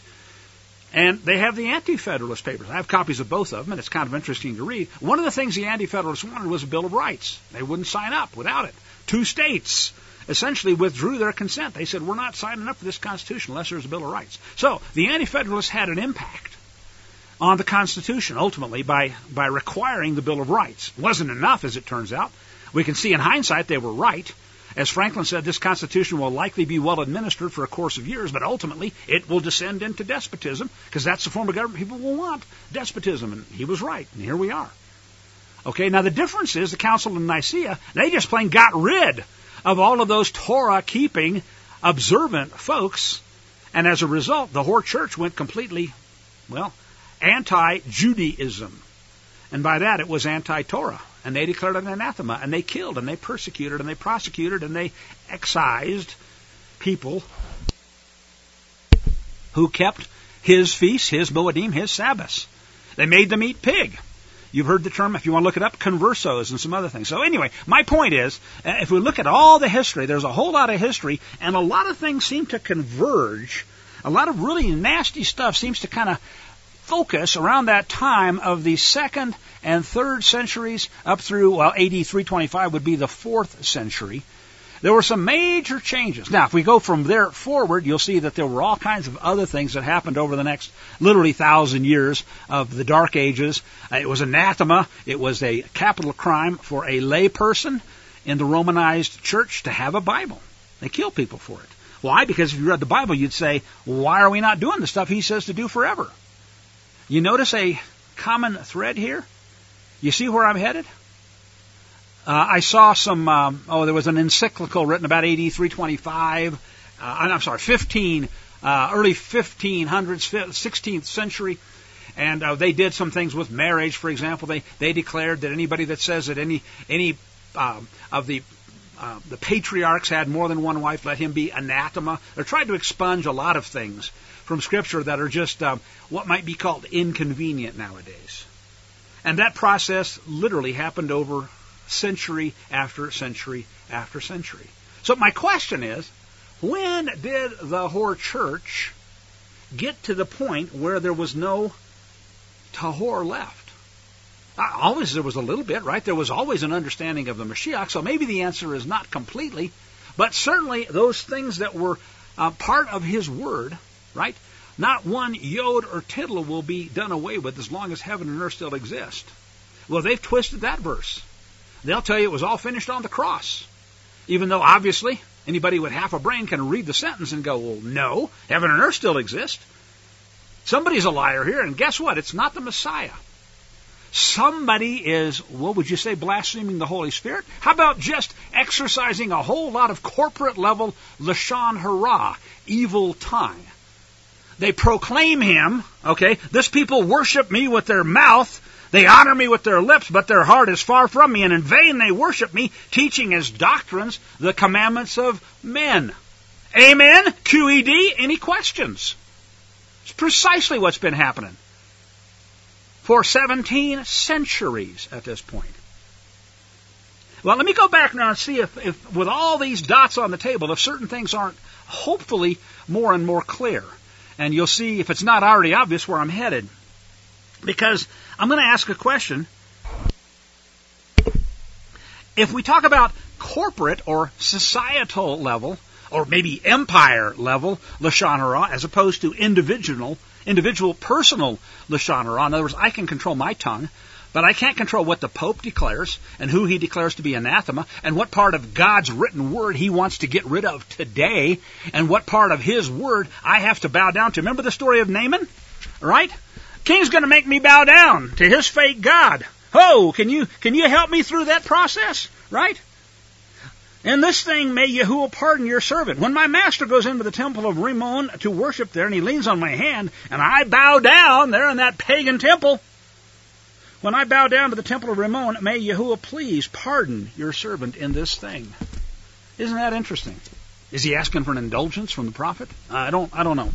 And they have the Anti-Federalist Papers. I have copies of both of them, and it's kind of interesting to read. One of the things the Anti-Federalists wanted was a Bill of Rights. They wouldn't sign up without it. 2 states essentially withdrew their consent. They said, we're not signing up for this Constitution unless there's a Bill of Rights. So the Anti-Federalists had an impact on the Constitution, ultimately, by requiring the Bill of Rights. It wasn't enough, as it turns out. We can see in hindsight they were right. As Franklin said, this Constitution will likely be well administered for a course of years, but ultimately it will descend into despotism, because that's the form of government people will want, despotism. And he was right, and here we are. Okay, now the difference is the Council of Nicaea, they just plain got rid of all of those Torah-keeping, observant folks, and as a result, the whore church went completely, anti-Judaism. And by that, it was anti-Torah. And they declared it anathema, and they killed, and they persecuted, and they prosecuted, and they excised people who kept his feasts, his Moedim, his Sabbaths. They made them eat pig. You've heard the term, if you want to look it up, conversos and some other things. So anyway, my point is, if we look at all the history, there's a whole lot of history, and a lot of things seem to converge. A lot of really nasty stuff seems to kind of focus around that time of the 2nd and 3rd centuries up through, AD 325 would be the 4th century. There were some major changes. Now, if we go from there forward, you'll see that there were all kinds of other things that happened over the next literally 1,000 years of the Dark Ages. It was anathema. It was a capital crime for a lay person in the Romanized church to have a Bible. They killed people for it. Why? Because if you read the Bible, you'd say, why are we not doing the stuff he says to do forever? You notice a common thread here? You see where I'm headed? I saw some, there was an encyclical written about AD 325, early 1500s, 16th century, and they did some things with marriage, for example. They declared that anybody that says that any of the patriarchs had more than one wife, let him be anathema. They're trying to expunge a lot of things from Scripture that are just what might be called inconvenient nowadays. And that process literally happened over century after century after century. So my question is, when did the whore church get to the point where there was no tahor left? Always there was a little bit, right? There was always an understanding of the Mashiach, so maybe the answer is not completely, but certainly those things that were part of his word, right? Not one yod or tittle will be done away with as long as heaven and earth still exist. Well, they've twisted that verse. They'll tell you it was all finished on the cross. Even though, obviously, anybody with half a brain can read the sentence and go, well, no, heaven and earth still exist. Somebody's a liar here, and guess what? It's not the Messiah. Somebody is, what would you say, blaspheming the Holy Spirit? How about just exercising a whole lot of corporate level Lashon Hara, evil tongue? They proclaim him, okay, this people worship me with their mouth, they honor me with their lips, but their heart is far from me, and in vain they worship me, teaching as doctrines the commandments of men. Amen? QED? Any questions? It's precisely what's been happening for 17 centuries at this point. Well, let me go back now and see if with all these dots on the table, if certain things aren't hopefully more and more clear. And you'll see if it's not already obvious where I'm headed. Because I'm going to ask a question. If we talk about corporate or societal level, or maybe empire level Lashon Hara, as opposed to individual personal Lashon Hara, in other words, I can control my tongue, but I can't control what the Pope declares and who he declares to be anathema and what part of God's written word he wants to get rid of today and what part of his word I have to bow down to. Remember the story of Naaman? Right? King's going to make me bow down to his fake god. Oh, can you help me through that process? Right? And this thing, may Yahuwah pardon your servant. When my master goes into the temple of Rimmon to worship there, and he leans on my hand, and I bow down there in that pagan temple, when I bow down to the temple of Rimmon, may Yahuwah please pardon your servant in this thing. Isn't that interesting? Is he asking for an indulgence from the prophet? I don't know.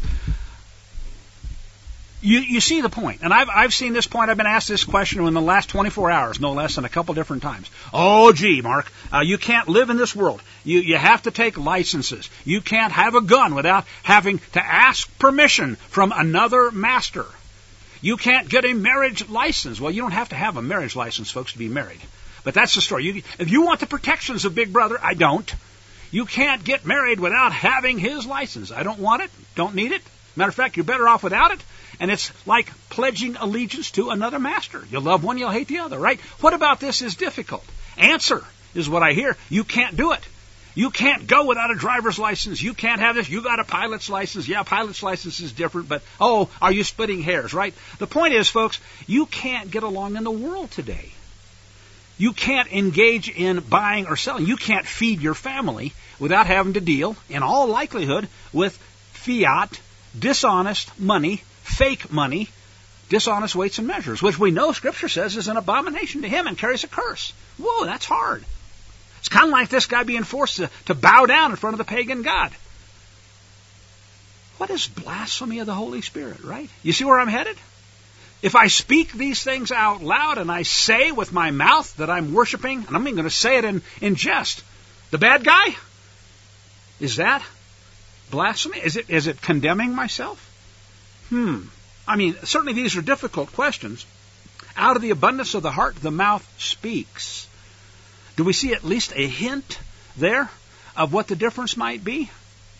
You see the point, and I've seen this point. I've been asked this question in the last 24 hours, no less than a couple different times. Oh, gee, Mark, you can't live in this world. You have to take licenses. You can't have a gun without having to ask permission from another master. You can't get a marriage license. Well, you don't have to have a marriage license, folks, to be married. But that's the story. If you want the protections of Big Brother, I don't. You can't get married without having his license. I don't want it. Don't need it. Matter of fact, you're better off without it. And it's like pledging allegiance to another master. You'll love one, you'll hate the other, right? What about this is difficult? Answer is what I hear. You can't do it. You can't go without a driver's license. You can't have this. You got a pilot's license. Yeah, pilot's license is different, but are you splitting hairs, right? The point is, folks, you can't get along in the world today. You can't engage in buying or selling. You can't feed your family without having to deal, in all likelihood, with fiat, dishonest money, fake money, dishonest weights and measures, which we know Scripture says is an abomination to him and carries a curse. Whoa, that's hard. It's kind of like this guy being forced to bow down in front of the pagan god. What is blasphemy of the Holy Spirit, right? You see where I'm headed? If I speak these things out loud and I say with my mouth that I'm worshiping, and I'm even going to say it in jest, the bad guy, is that blasphemy? Is it condemning myself? I mean, certainly these are difficult questions. Out of the abundance of the heart, the mouth speaks. Do we see at least a hint there of what the difference might be?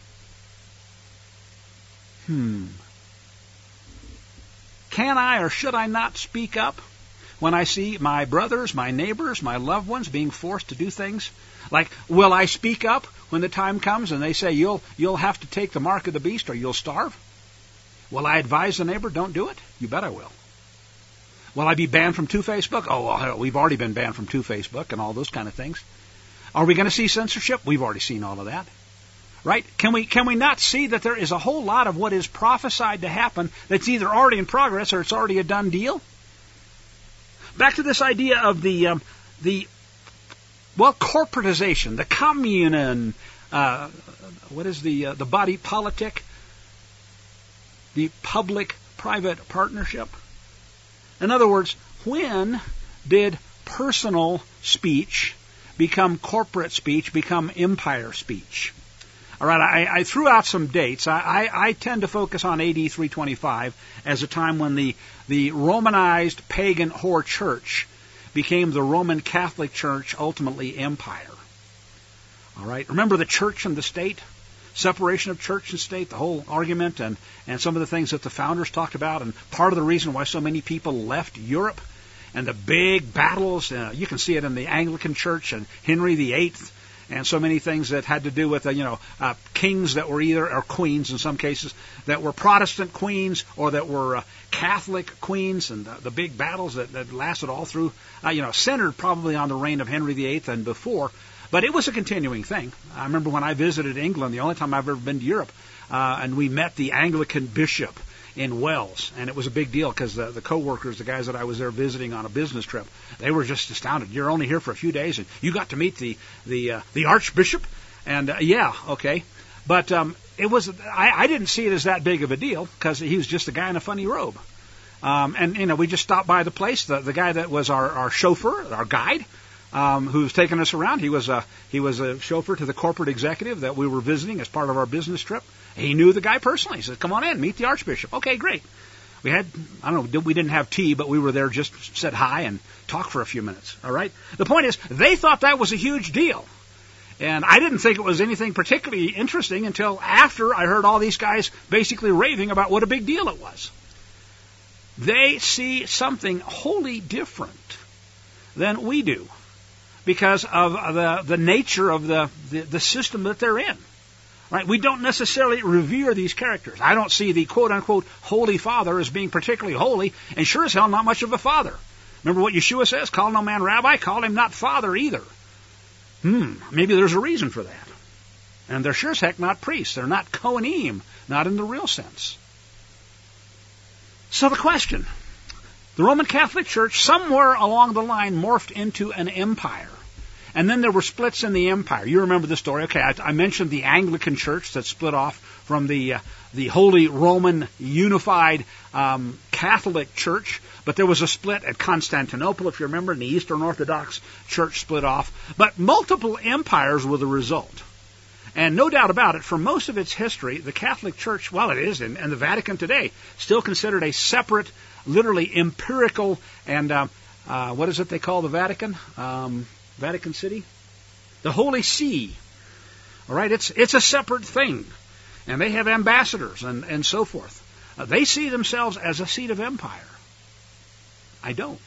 Can I or should I not speak up when I see my brothers, my neighbors, my loved ones being forced to do things? Like, will I speak up when the time comes and they say you'll have to take the mark of the beast or you'll starve? Will I advise the neighbor, don't do it? You bet I will. Will I be banned from Facebook? Oh, well, we've already been banned from Facebook and all those kind of things. Are we going to see censorship? We've already seen all of that. Right? Can we not see that there is a whole lot of what is prophesied to happen that's either already in progress or it's already a done deal? Back to this idea of the corporatization, the commune, what is the body politic, the public-private partnership. In other words, when did personal speech become corporate speech, become empire speech? All right, I threw out some dates. I tend to focus on AD 325 as a time when the Romanized pagan whore church became the Roman Catholic Church, ultimately empire. All right, remember the church and the state? Separation of church and state, the whole argument, and some of the things that the founders talked about, and part of the reason why so many people left Europe, and the big battles. You can see it in the Anglican Church and Henry VIII, and so many things that had to do with kings that were or queens in some cases, that were Protestant queens or that were Catholic queens, and the big battles that lasted all through, centered probably on the reign of Henry VIII and before. But it was a continuing thing. I remember when I visited England, the only time I've ever been to Europe, and we met the Anglican bishop in Wells, and it was a big deal because the co-workers, the guys that I was there visiting on a business trip, they were just astounded. You're only here for a few days, and you got to meet the archbishop, and yeah, okay. But it was I didn't see it as that big of a deal because he was just a guy in a funny robe, and we just stopped by the place. The guy that was our chauffeur, our guide, who was taking us around. He was a chauffeur to the corporate executive that we were visiting as part of our business trip. He knew the guy personally. He said, "Come on in, meet the archbishop." Okay, great. We didn't have tea, but we were there, just said hi and talked for a few minutes. All right. The point is, they thought that was a huge deal, and I didn't think it was anything particularly interesting until after I heard all these guys basically raving about what a big deal it was. They see something wholly different than we do, because of the nature of the system that they're in. Right? We don't necessarily revere these characters. I don't see the quote-unquote Holy Father as being particularly holy, and sure as hell not much of a father. Remember what Yeshua says? Call no man rabbi, call him not father either. Maybe there's a reason for that. And they're sure as heck not priests. They're not Kohanim, not in the real sense. So the question, the Roman Catholic Church somewhere along the line morphed into an empire. And then there were splits in the empire. You remember the story. Okay, I mentioned the Anglican Church that split off from the Holy Roman Unified Catholic Church. But there was a split at Constantinople, if you remember, and the Eastern Orthodox Church split off. But multiple empires were the result. And no doubt about it, for most of its history, the Catholic Church, well, it is, and the Vatican today, still considered a separate, literally empirical, and what is it they call the Vatican? Vatican City? The Holy See. All right, it's a separate thing. And they have ambassadors and so forth. They see themselves as a seat of empire. I don't.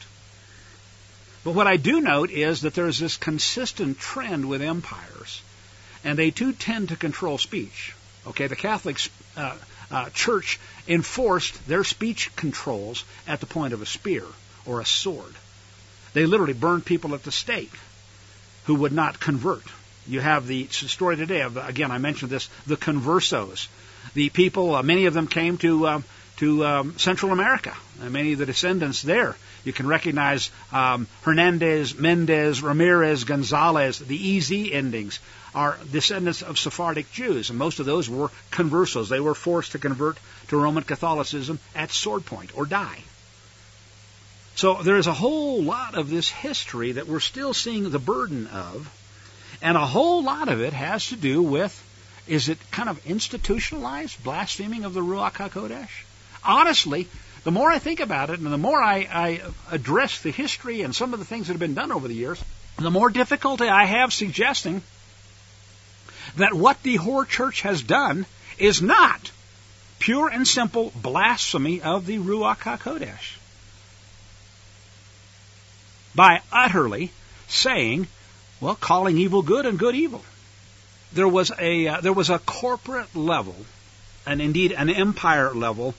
But what I do note is that there's this consistent trend with empires. And they too tend to control speech. Okay, the Catholic Church enforced their speech controls at the point of a spear or a sword. They literally burned people at the stake who would not convert. You have the story today of, again, I mentioned this, the conversos. The people, many of them came to Central America, and many of the descendants there. You can recognize Hernandez, Mendez, Ramirez, Gonzalez. The EZ endings are descendants of Sephardic Jews, and most of those were conversos. They were forced to convert to Roman Catholicism at sword point or die. So there is a whole lot of this history that we're still seeing the burden of, and a whole lot of it has to do with, is it kind of institutionalized blaspheming of the Ruach HaKodesh? Honestly, the more I think about it and the more I address the history and some of the things that have been done over the years, the more difficulty I have suggesting that what the whore church has done is not pure and simple blasphemy of the Ruach HaKodesh. By utterly saying, well, calling evil good and good evil. There was a corporate level, and indeed an empire level,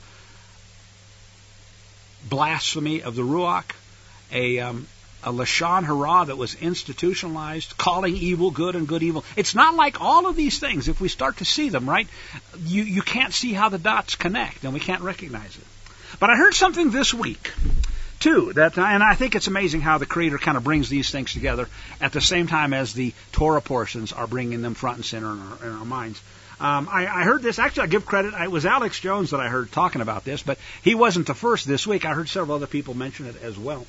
blasphemy of the Ruach, a Lashon Hara that was institutionalized, calling evil good and good evil. It's not like all of these things, if we start to see them, right, you can't see how the dots connect, and we can't recognize it. But I heard something this week, too, and I think it's amazing how the Creator kind of brings these things together at the same time as the Torah portions are bringing them front and center in our minds. I heard this. Actually, I give credit. It was Alex Jones that I heard talking about this, but he wasn't the first this week. I heard several other people mention it as well.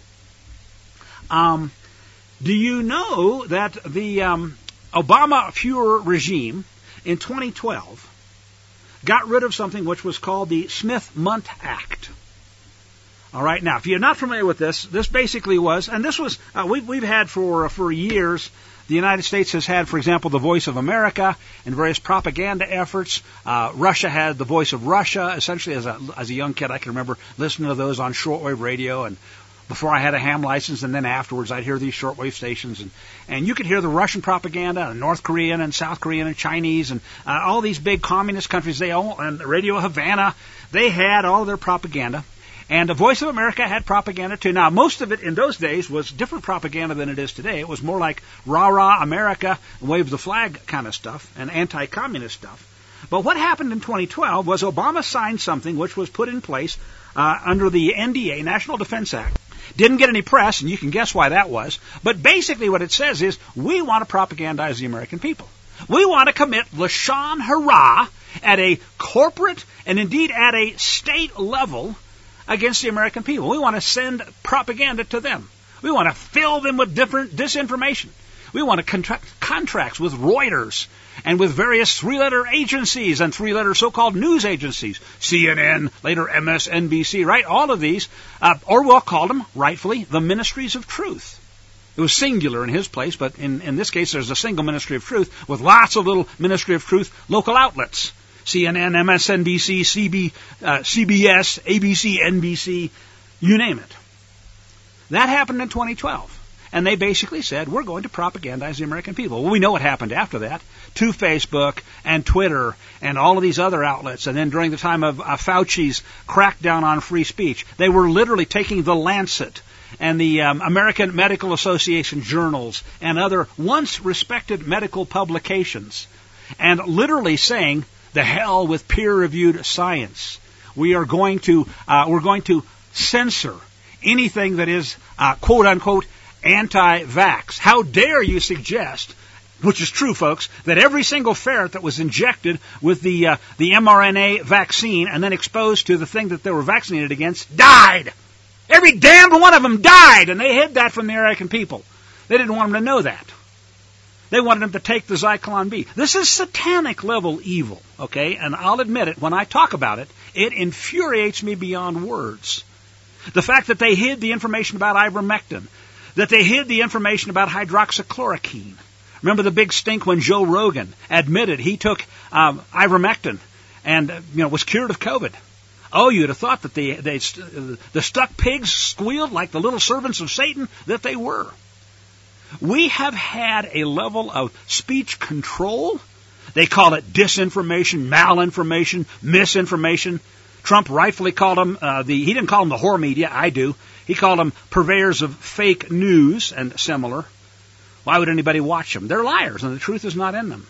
Do you know that the Obama-Fuhrer regime in 2012 got rid of something which was called the Smith-Mundt Act? All right. Now, if you're not familiar with this basically was, and this was we've had for years. The United States has had, for example, the Voice of America and various propaganda efforts. Russia had the Voice of Russia. Essentially, as a young kid, I can remember listening to those on shortwave radio, and before I had a ham license, and then afterwards, I'd hear these shortwave stations, and you could hear the Russian propaganda, and North Korean, and South Korean, and Chinese, and all these big communist countries. And Radio Havana, they had all their propaganda. And the Voice of America had propaganda too. Now, most of it in those days was different propaganda than it is today. It was more like rah-rah America, wave the flag kind of stuff, and anti-communist stuff. But what happened in 2012 was Obama signed something which was put in place under the NDA, National Defense Act. Didn't get any press, and you can guess why that was. But basically what it says is, we want to propagandize the American people. We want to commit Lashon Hara at a corporate and indeed at a state level against the American people. We want to send propaganda to them. We want to fill them with different disinformation. We want to contract contracts with Reuters and with various three-letter agencies and three-letter so-called news agencies, CNN, later MSNBC, right? All of these, or we'll call them, rightfully, the ministries of truth. It was singular in his place, but in this case there's a single ministry of truth with lots of little ministry of truth local outlets. CNN, MSNBC, CBS, ABC, NBC, you name it. That happened in 2012. And they basically said, we're going to propagandize the American people. Well, we know what happened after that to Facebook and Twitter and all of these other outlets. And then during the time of Fauci's crackdown on free speech, they were literally taking the Lancet and the American Medical Association journals and other once respected medical publications and literally saying, the hell with peer-reviewed science. We're going to censor anything that is quote unquote anti-vax. How dare you suggest, which is true, folks, that every single ferret that was injected with the mRNA vaccine and then exposed to the thing that they were vaccinated against died. Every damned one of them died, and they hid that from the American people. They didn't want them to know that. They wanted them to take the Zyklon B. This is satanic level evil, okay? And I'll admit it, when I talk about it, it infuriates me beyond words. The fact that they hid the information about ivermectin, that they hid the information about hydroxychloroquine. Remember the big stink when Joe Rogan admitted he took ivermectin and was cured of COVID. Oh, you'd have thought that the stuck pigs squealed like the little servants of Satan that they were. We have had a level of speech control. They call it disinformation, malinformation, misinformation. Trump rightfully called them he didn't call them the whore media, I do. He called them purveyors of fake news and similar. Why would anybody watch them? They're liars, and the truth is not in them.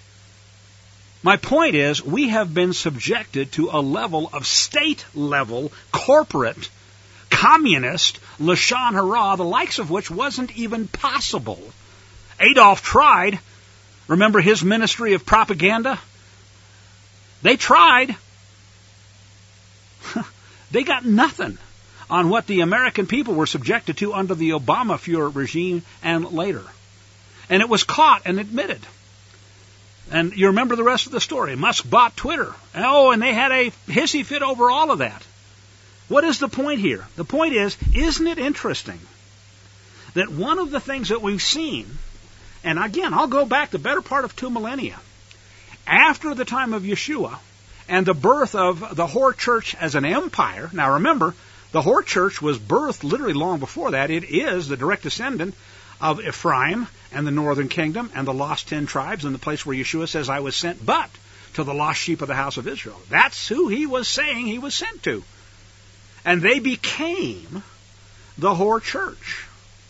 My point is, we have been subjected to a level of state-level, corporate, communist Lashon Hara, the likes of which wasn't even possible. Adolf tried. Remember his ministry of propaganda? They tried. They got nothing. on what the American people were subjected to under the Obama Fuhrer regime and later. And it was caught and admitted. And you remember the rest of the story. Musk bought Twitter. Oh, and they had a hissy fit over all of that. What is the point here? The point is, isn't it interesting that one of the things that we've seen, and again, I'll go back the better part of 2 millennia, after the time of Yeshua and the birth of the Hor Church as an empire. Now remember, the Hor Church was birthed literally long before that. It is the direct descendant of Ephraim and the northern kingdom and the lost 10 tribes, and the place where Yeshua says, I was sent but to the lost sheep of the house of Israel. That's who he was saying he was sent to. And they became the Hor Church.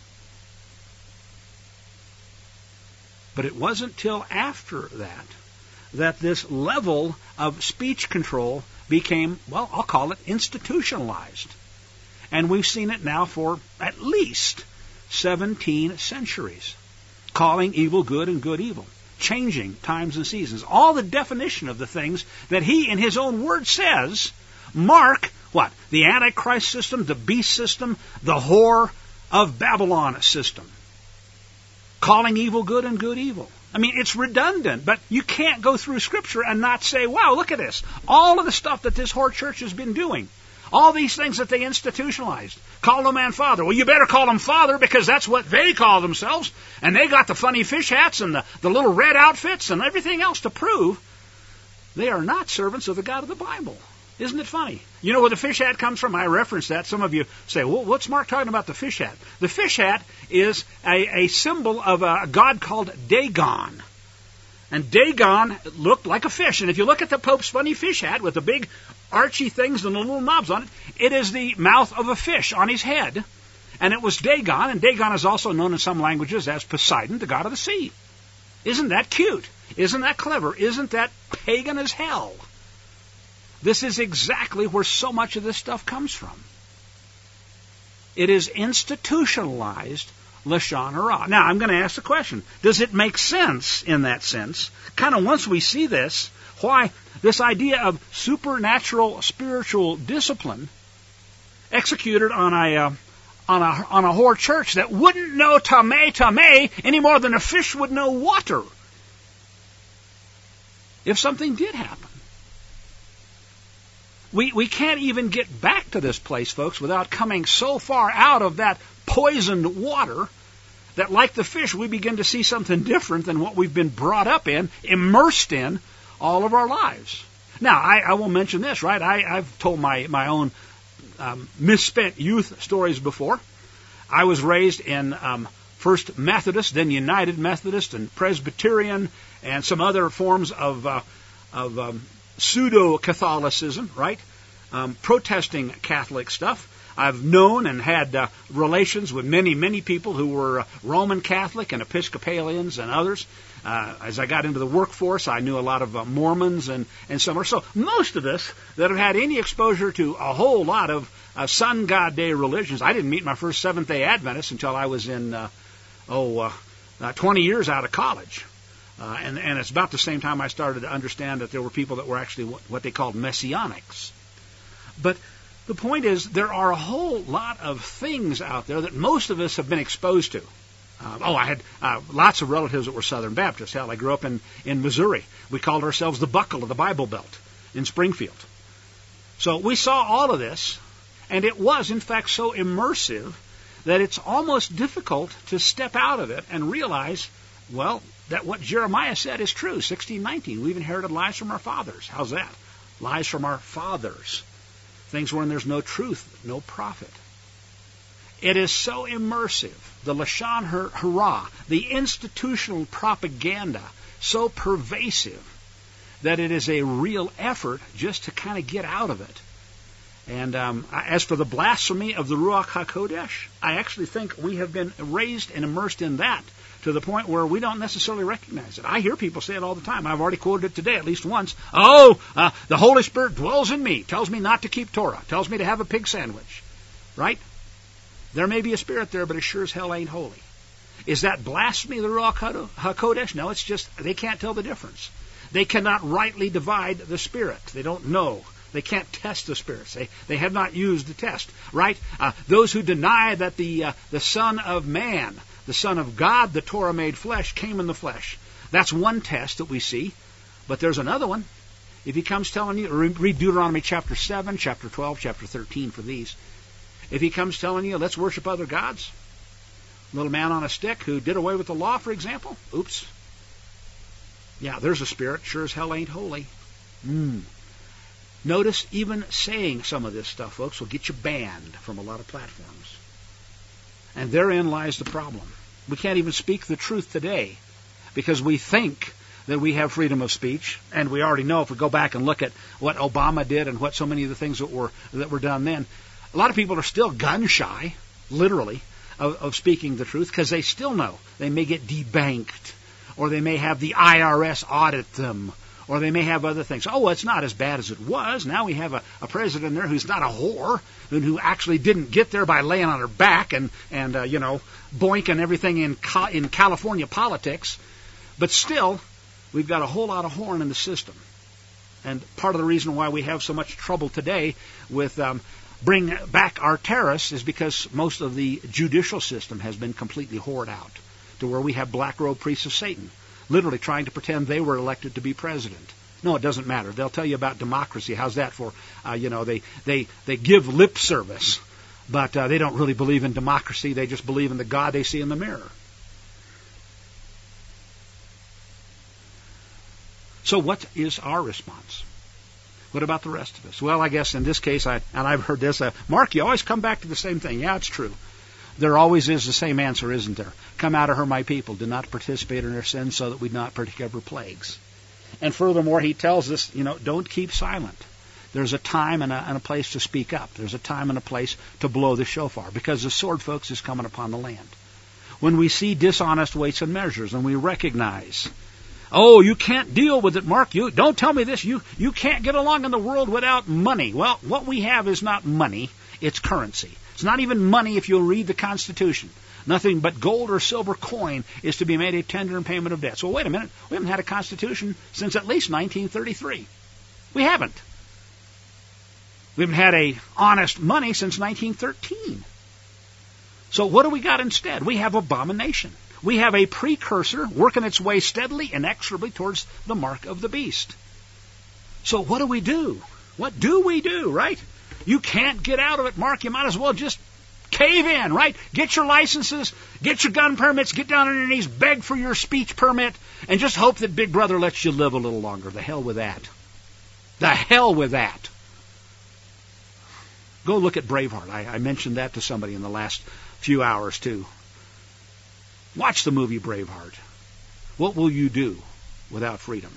But it wasn't till after that that this level of speech control became, well, I'll call it institutionalized. And we've seen it now for at least 17 centuries. Calling evil good and good evil. Changing times and seasons. All the definition of the things that he in his own word says mark what? The Antichrist system, the beast system, the whore of Babylon system. Calling evil good and good evil. I mean, it's redundant, but you can't go through Scripture and not say, wow, look at this. All of the stuff that this Hor Church has been doing. All these things that they institutionalized. Call no man father. Well, you better call them father because that's what they call themselves. And they got the funny fish hats and the little red outfits and everything else to prove they are not servants of the God of the Bible. Isn't it funny? You know where the fish hat comes from? I referenced that. Some of you say, well, what's Mark talking about the fish hat? The fish hat is a symbol of a god called Dagon. And Dagon looked like a fish. And if you look at the Pope's funny fish hat with the big archy things and the little knobs on it, it is the mouth of a fish on his head. And it was Dagon. And Dagon is also known in some languages as Poseidon, the god of the sea. Isn't that cute? Isn't that clever? Isn't that pagan as hell? This is exactly where so much of this stuff comes from. It is institutionalized Lashon Hara. Now, I'm going to ask the question, does it make sense in that sense, kind of once we see this, why this idea of supernatural spiritual discipline executed on a Hor Church that wouldn't know Tameh any more than a fish would know water if something did happen? We can't even get back to this place, folks, without coming so far out of that poisoned water that, like the fish, we begin to see something different than what we've been brought up in, immersed in all of our lives. Now, I will mention this, right? I've told my own misspent youth stories before. I was raised in First Methodist, then United Methodist, and Presbyterian, and some other forms of pseudo-Catholicism, right? Protesting Catholic stuff. I've known and had relations with many people who were Roman Catholic and Episcopalians and others. As I got into the workforce, I knew a lot of Mormons and some more. So most of us that have had any exposure to a whole lot of Sun God Day religions, I didn't meet my first Seventh-day Adventist until I was in 20 years out of college. And it's about the same time I started to understand that there were people that were actually what they called messianics. But the point is, there are a whole lot of things out there that most of us have been exposed to. I had lots of relatives that were Southern Baptists. Hell, I grew up in Missouri. We called ourselves the Buckle of the Bible Belt in Springfield. So we saw all of this, and it was, in fact, so immersive that it's almost difficult to step out of it and realize, well, that what Jeremiah said is true. 16:19. We've inherited lies from our fathers. How's that? Lies from our fathers. Things wherein there's no truth, no profit. It is so immersive. The Lashon Hara, the institutional propaganda, so pervasive that it is a real effort just to kind of get out of it. And as for the blasphemy of the Ruach HaKodesh, I actually think we have been raised and immersed in that to the point where we don't necessarily recognize it. I hear people say it all the time. I've already quoted it today at least once. The Holy Spirit dwells in me, tells me not to keep Torah, tells me to have a pig sandwich. Right? There may be a spirit there, but it sure as hell ain't holy. Is that blasphemy of the Ruach HaKodesh? No, it's just they can't tell the difference. They cannot rightly divide the Spirit. They don't know They can't test the spirits. They have not used the test, right? Those who deny that the Son of Man, the Son of God, the Torah made flesh, came in the flesh. That's one test that we see. But there's another one. If he comes telling you, read Deuteronomy chapter 7, chapter 12, chapter 13 for these. If he comes telling you, let's worship other gods, little man on a stick who did away with the law, for example, oops. Yeah, there's a spirit, sure as hell ain't holy. Notice even saying some of this stuff, folks, will get you banned from a lot of platforms. And therein lies the problem. We can't even speak the truth today because we think that we have freedom of speech, and we already know if we go back and look at what Obama did and what so many of the things that were done then. A lot of people are still gun shy, literally, of speaking the truth because they still know they may get debanked, or they may have the IRS audit them, or they may have other things. Oh, it's not as bad as it was. Now we have a president there who's not a whore, and who actually didn't get there by laying on her back and boinking everything in California politics. But still, we've got a whole lot of horn in the system. And part of the reason why we have so much trouble today with bring back our terrorists is because most of the judicial system has been completely whored out to where we have black robe priests of Satan, literally trying to pretend they were elected to be president. No, it doesn't matter. They'll tell you about democracy. How's that for, they give lip service, but they don't really believe in democracy. They just believe in the God they see in the mirror. So what is our response? What about the rest of us? Well, I guess in this case, I've heard this, Mark, you always come back to the same thing. Yeah, it's true. There always is the same answer, isn't there? Come out of her, my people. Do not participate in their sins so that we not partake of her plagues. And furthermore, he tells us, don't keep silent. There's a time and a place to speak up. There's a time and a place to blow the shofar, because the sword, folks, is coming upon the land. When we see dishonest weights and measures, and we recognize, oh, you can't deal with it, Mark. You don't tell me this. You can't get along in the world without money. Well, what we have is not money. It's currency. It's not even money if you'll read the Constitution. Nothing but gold or silver coin is to be made a tender in payment of debts. Well, wait a minute. We haven't had a Constitution since at least 1933. We haven't. We haven't had a honest money since 1913. So what do we got instead? We have abomination. We have a precursor working its way steadily, inexorably towards the mark of the beast. So what do we do? What do we do, right? You can't get out of it, Mark. You might as well just cave in, right? Get your licenses, get your gun permits, get down on your knees, beg for your speech permit, and just hope that Big Brother lets you live a little longer. The hell with that. The hell with that. Go look at Braveheart. I mentioned that to somebody in the last few hours, too. Watch the movie Braveheart. What will you do without freedom?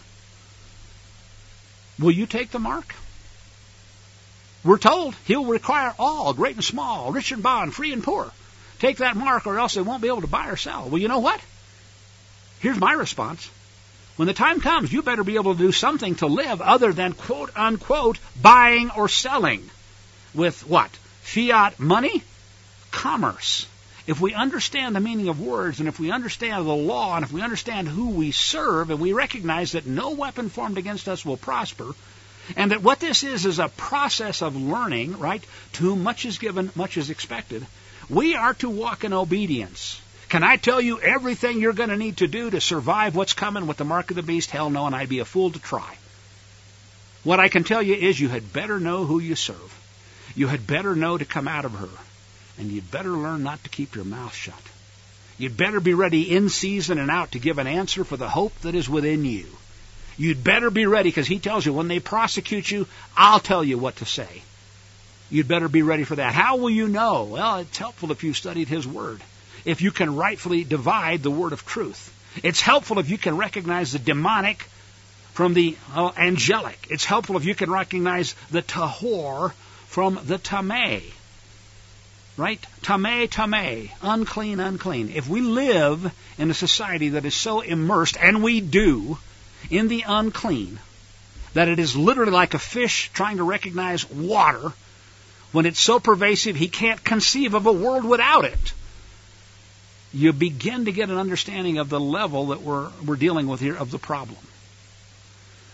Will you take the mark? We're told he'll require all, great and small, rich and bond, free and poor. Take that mark or else they won't be able to buy or sell. Well, you know what? Here's my response. When the time comes, you better be able to do something to live other than, quote, unquote, buying or selling. With what? Fiat money? Commerce. If we understand the meaning of words, and if we understand the law, and if we understand who we serve, and we recognize that no weapon formed against us will prosper, and that what this is a process of learning, right? To whom much is given, much is expected. We are to walk in obedience. Can I tell you everything you're going to need to do to survive what's coming with the mark of the beast? Hell no, and I'd be a fool to try. What I can tell you is you had better know who you serve. You had better know to come out of her. And you'd better learn not to keep your mouth shut. You'd better be ready in season and out to give an answer for the hope that is within you. You'd better be ready, because he tells you when they prosecute you, I'll tell you what to say. You'd better be ready for that. How will you know? Well, it's helpful if you studied his word. If you can rightfully divide the word of truth. It's helpful if you can recognize the demonic from the angelic. It's helpful if you can recognize the tahor from the tameh. Right? Tameh, unclean, unclean. If we live in a society that is so immersed, and we do, in the unclean, that it is literally like a fish trying to recognize water, when it's so pervasive he can't conceive of a world without it, you begin to get an understanding of the level that we're dealing with here of the problem.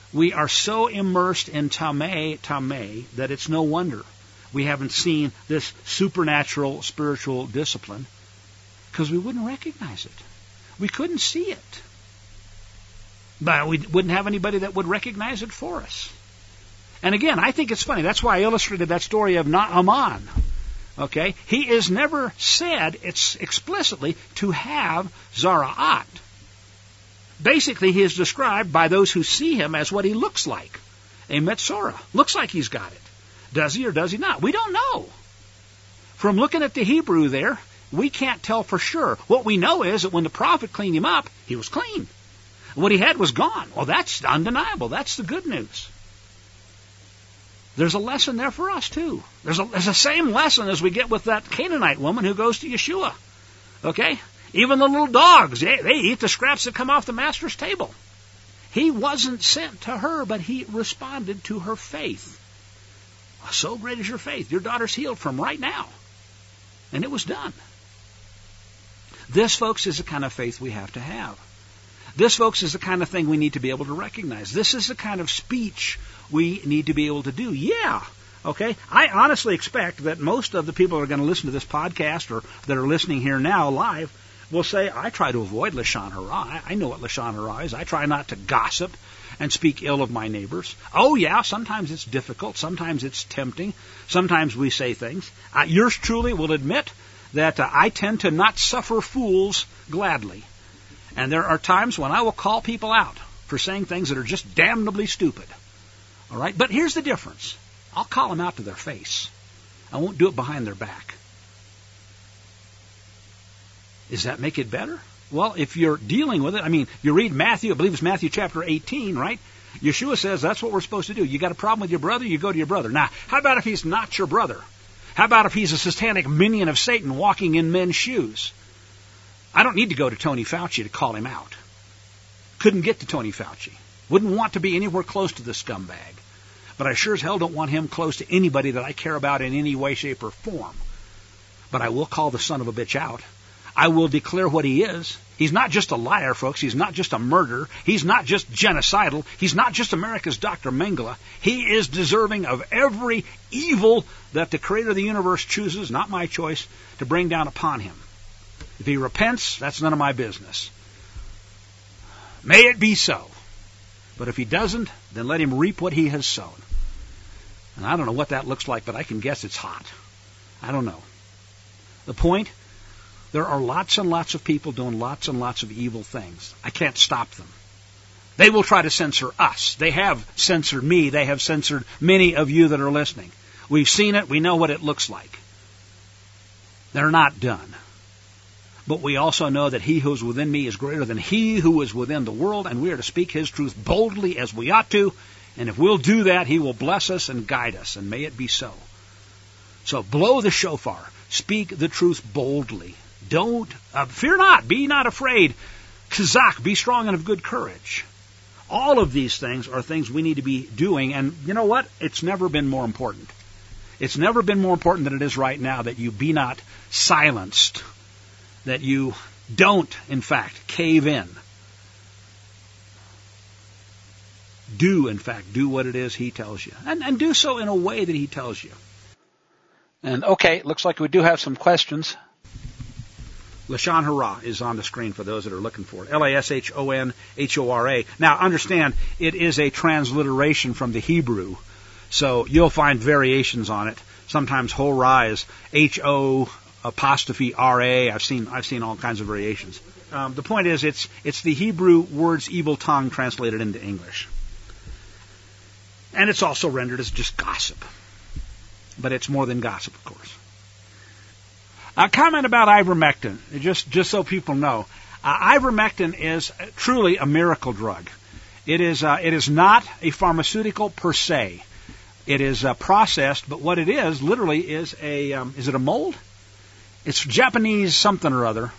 We are so immersed in Tameh, that it's no wonder we haven't seen this supernatural spiritual discipline, because we wouldn't recognize it. We couldn't see it. But we wouldn't have anybody that would recognize it for us. And again, I think it's funny. That's why I illustrated that story of Naaman. Okay? He is never said explicitly to have Zara'at. Basically, he is described by those who see him as what he looks like. A Metzora. Looks like he's got it. Does he or does he not? We don't know. From looking at the Hebrew there, we can't tell for sure. What we know is that when the prophet cleaned him up, he was clean. What he had was gone. Well, that's undeniable. That's the good news. There's a lesson there for us, too. There's the same lesson as we get with that Canaanite woman who goes to Yeshua. Okay? Even the little dogs, they eat the scraps that come off the master's table. He wasn't sent to her, but he responded to her faith. So great is your faith. Your daughter's healed from right now. And it was done. This, folks, is the kind of faith we have to have. This, folks, is the kind of thing we need to be able to recognize. This is the kind of speech we need to be able to do. Yeah, okay? I honestly expect that most of the people that are going to listen to this podcast or that are listening here now live will say, I try to avoid Lashon Hara. I know what Lashon Hara is. I try not to gossip and speak ill of my neighbors. Oh, yeah, sometimes it's difficult. Sometimes it's tempting. Sometimes we say things. Yours truly will admit that I tend to not suffer fools gladly. And there are times when I will call people out for saying things that are just damnably stupid. All right? But here's the difference. I'll call them out to their face. I won't do it behind their back. Does that make it better? Well, if you're dealing with it, I mean, you read Matthew, I believe it's Matthew chapter 18, right? Yeshua says that's what we're supposed to do. You got a problem with your brother, you go to your brother. Now, how about if he's not your brother? How about if he's a satanic minion of Satan walking in men's shoes? I don't need to go to Tony Fauci to call him out. Couldn't get to Tony Fauci. Wouldn't want to be anywhere close to the scumbag. But I sure as hell don't want him close to anybody that I care about in any way, shape, or form. But I will call the son of a bitch out. I will declare what he is. He's not just a liar, folks. He's not just a murderer. He's not just genocidal. He's not just America's Dr. Mengele. He is deserving of every evil that the Creator of the universe chooses, not my choice, to bring down upon him. If he repents, that's none of my business. May it be so. But if he doesn't, then let him reap what he has sown. And I don't know what that looks like, but I can guess it's hot. I don't know. The point, there are lots and lots of people doing lots and lots of evil things. I can't stop them. They will try to censor us. They have censored me. They have censored many of you that are listening. We've seen it. We know what it looks like. They're not done. But we also know that he who is within me is greater than he who is within the world, and we are to speak his truth boldly as we ought to. And if we'll do that, he will bless us and guide us, and may it be so. So blow the shofar. Speak the truth boldly. Don't, fear not, be not afraid. Kazak, be strong and of good courage. All of these things are things we need to be doing, and you know what? It's never been more important. It's never been more important than it is right now that you be not silenced, that you don't, in fact, cave in. Do, in fact, do what it is he tells you, and do so in a way that he tells you. And okay, looks like we do have some questions. Lashon Hara is on the screen for those that are looking for it. Lashonhora. Now, understand, it is a transliteration from the Hebrew, so you'll find variations on it. Sometimes Hora is H-O apostrophe R-A. I've seen all kinds of variations. The point is, it's the Hebrew words evil tongue translated into English. And it's also rendered as just gossip. But it's more than gossip, of course. A comment about ivermectin, just so people know. Ivermectin is truly a miracle drug. It is not a pharmaceutical per se. It is processed, but what it is literally is is it a mold? It's Japanese something or other.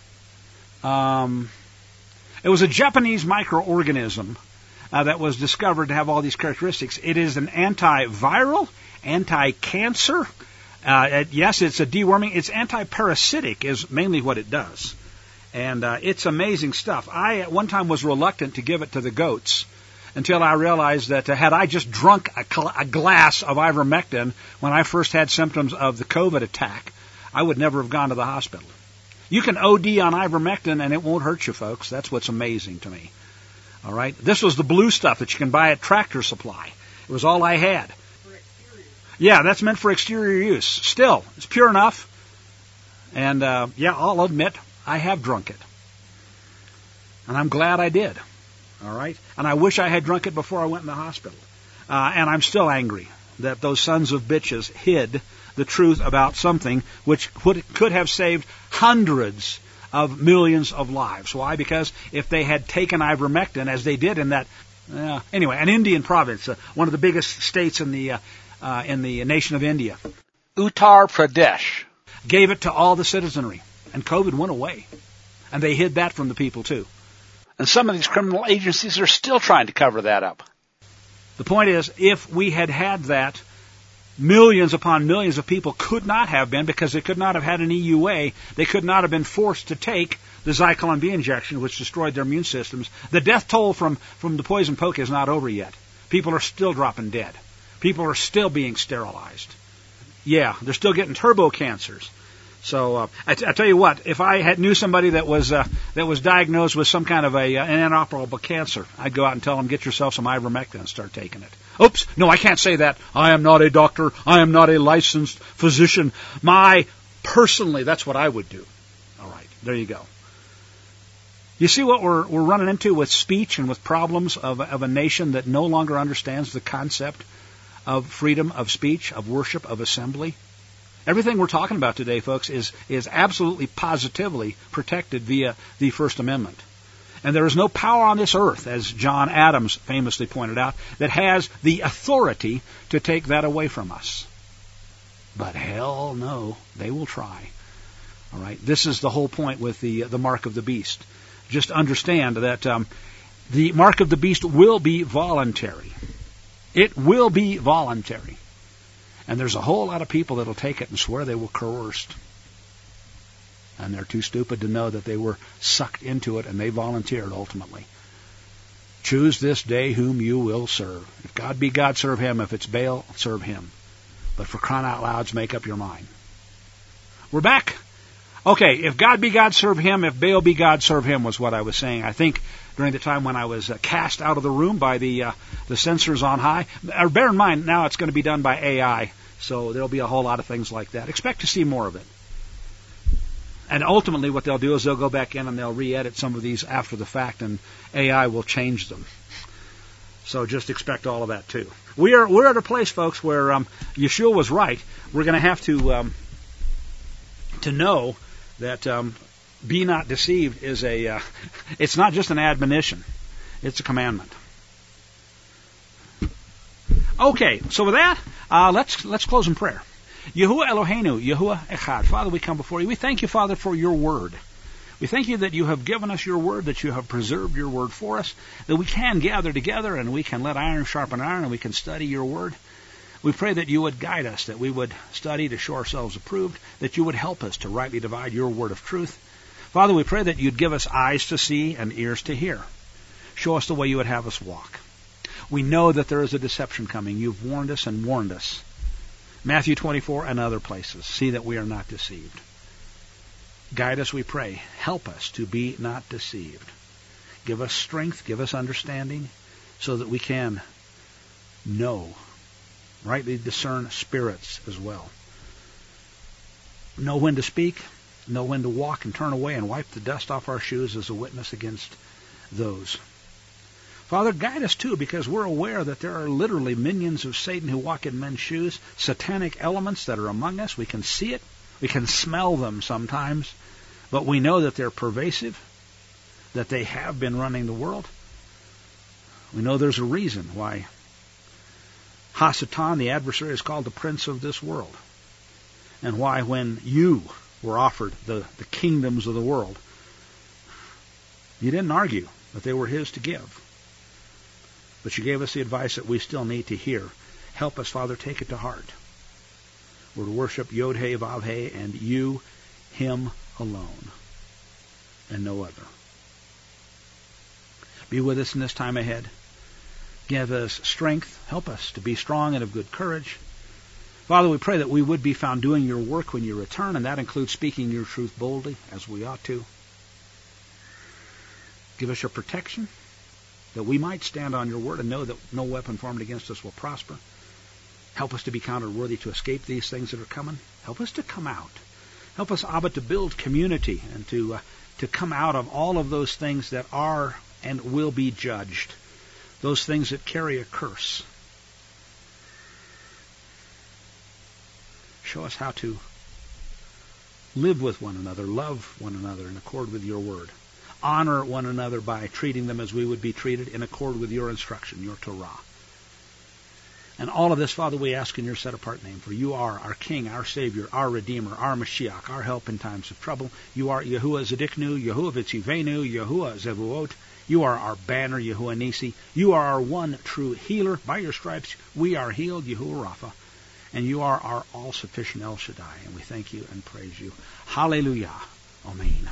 It was a Japanese microorganism that was discovered to have all these characteristics. It is an antiviral, anti-cancer. Yes, it's a deworming. It's anti-parasitic is mainly what it does. And it's amazing stuff. I, at one time, was reluctant to give it to the goats until I realized that had I just drunk a glass of ivermectin when I first had symptoms of the COVID attack, I would never have gone to the hospital. You can OD on ivermectin and it won't hurt you, folks. That's what's amazing to me. All right? This was the blue stuff that you can buy at Tractor Supply. It was all I had. Yeah, that's meant for exterior use. Still, it's pure enough. And, I'll admit, I have drunk it. And I'm glad I did. All right? And I wish I had drunk it before I went in the hospital. And I'm still angry that those sons of bitches hid the truth about something which could have saved hundreds of millions of lives. Why? Because if they had taken ivermectin, as they did in that, an Indian province, one of the biggest states in the nation of India, Uttar Pradesh, gave it to all the citizenry, and COVID went away. And they hid that from the people, too. And some of these criminal agencies are still trying to cover that up. The point is, if we had had that, millions upon millions of people could not have been, because they could not have had an EUA, they could not have been forced to take the Zyklon B injection, which destroyed their immune systems. The death toll from the poison poke is not over yet. People are still dropping dead. People are still being sterilized. Yeah, they're still getting turbo cancers. So I tell you what, if I knew somebody that was diagnosed with some kind of an inoperable cancer, I'd go out and tell them, get yourself some ivermectin and start taking it. Oops, no, I can't say that. I am not a doctor. I am not a licensed physician. Personally, that's what I would do. All right, there you go. You see what we're running into with speech and with problems of a nation that no longer understands the concept of freedom of speech, of worship, of assembly? Everything we're talking about today, folks, is absolutely positively protected via the First Amendment. And there is no power on this earth, as John Adams famously pointed out, that has the authority to take that away from us. But hell no, they will try. All right, this is the whole point with the mark of the beast. Just understand that the mark of the beast will be voluntary. It will be voluntary. And there's a whole lot of people that will take it and swear they were coerced. And they're too stupid to know that they were sucked into it and they volunteered ultimately. Choose this day whom you will serve. If God be God, serve him. If it's Baal, serve him. But for crying out loud, make up your mind. We're back. Okay, if God be God, serve him. If Baal be God, serve him was what I was saying. I think during the time when I was cast out of the room by the censors on high. Bear in mind, now it's going to be done by AI, so there'll be a whole lot of things like that. Expect to see more of it. And ultimately what they'll do is they'll go back in and they'll re-edit some of these after the fact, and AI will change them. So just expect all of that too. We're at a place, folks, where Yeshua was right. We're going to have to know that be not deceived is it's not just an admonition. It's a commandment. Okay, so with that, let's close in prayer. Yahuwah Eloheinu, Yahuwah Echad. Father, we come before you. We thank you, Father, for your word. We thank you that you have given us your word, that you have preserved your word for us, that we can gather together and we can let iron sharpen iron and we can study your word. We pray that you would guide us, that we would study to show ourselves approved, that you would help us to rightly divide your word of truth. Father, we pray that you'd give us eyes to see and ears to hear. Show us the way you would have us walk. We know that there is a deception coming. You've warned us and warned us. Matthew 24 and other places. See that we are not deceived. Guide us, we pray. Help us to be not deceived. Give us strength, give us understanding, so that we can know, rightly discern spirits as well. Know when to speak, know when to walk and turn away and wipe the dust off our shoes as a witness against those. Father, guide us too, because we're aware that there are literally minions of Satan who walk in men's shoes, satanic elements that are among us. We can see it. We can smell them sometimes, but we know that they're pervasive, that they have been running the world. We know there's a reason why Hasatan, the adversary, is called the prince of this world, and why when you were offered the kingdoms of the world, you didn't argue that they were his to give. But you gave us the advice that we still need to hear. Help us, Father, take it to heart. We're to worship Yod-Heh, Vav-Heh, and you, him alone, and no other. Be with us in this time ahead. Give us strength. Help us to be strong and of good courage. Father, we pray that we would be found doing your work when you return, and that includes speaking your truth boldly, as we ought to. Give us your protection, that we might stand on your word and know that no weapon formed against us will prosper. Help us to be counted worthy to escape these things that are coming. Help us to come out. Help us, Abba, to build community and to come out of all of those things that are and will be judged, those things that carry a curse. Show us how to live with one another, love one another in accord with your word. Honor one another by treating them as we would be treated in accord with your instruction, your Torah. And all of this, Father, we ask in your set-apart name, for you are our King, our Savior, our Redeemer, our Mashiach, our help in times of trouble. You are Yahuwah Zedeknu, Yahuwah Vitzivenu, Yahuwah Zevuot. You are our banner, Yahuwah Nisi. You are our one true healer. By your stripes we are healed, Yahuwah Rapha. And you are our all-sufficient El Shaddai, and we thank you and praise you. Hallelujah. Amen.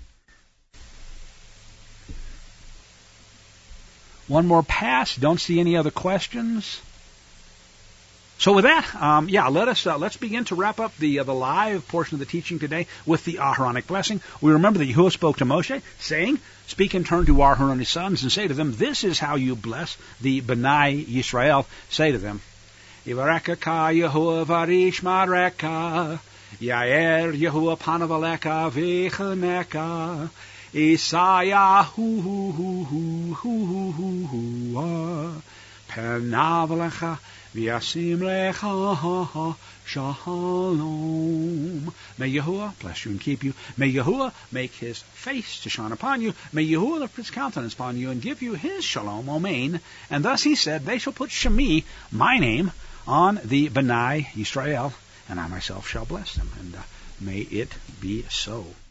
One more pass. Don't see any other questions. So with that, let's begin to wrap up the live portion of the teaching today with the Aharonic blessing. We remember that Yahuwah spoke to Moshe, saying, "Speak in turn to Aaron and his sons, and say to them, this is how you bless the B'nai Yisrael. Say to them, Yivarekaka Yahuwah varish mareka, Yair Yahuwah panavaleka v'chaneka, Isaiah hu hu hu hu hu hu hu penavalecha v'yasim lecha shalom." May Yahuwah bless you and keep you. May Yahuwah make his face to shine upon you. May Yahuwah lift his countenance upon you and give you his shalom. Amen. And thus he said, they shall put Shemi, my name, on the B'nai Yisrael, and I myself shall bless them. And may it be so.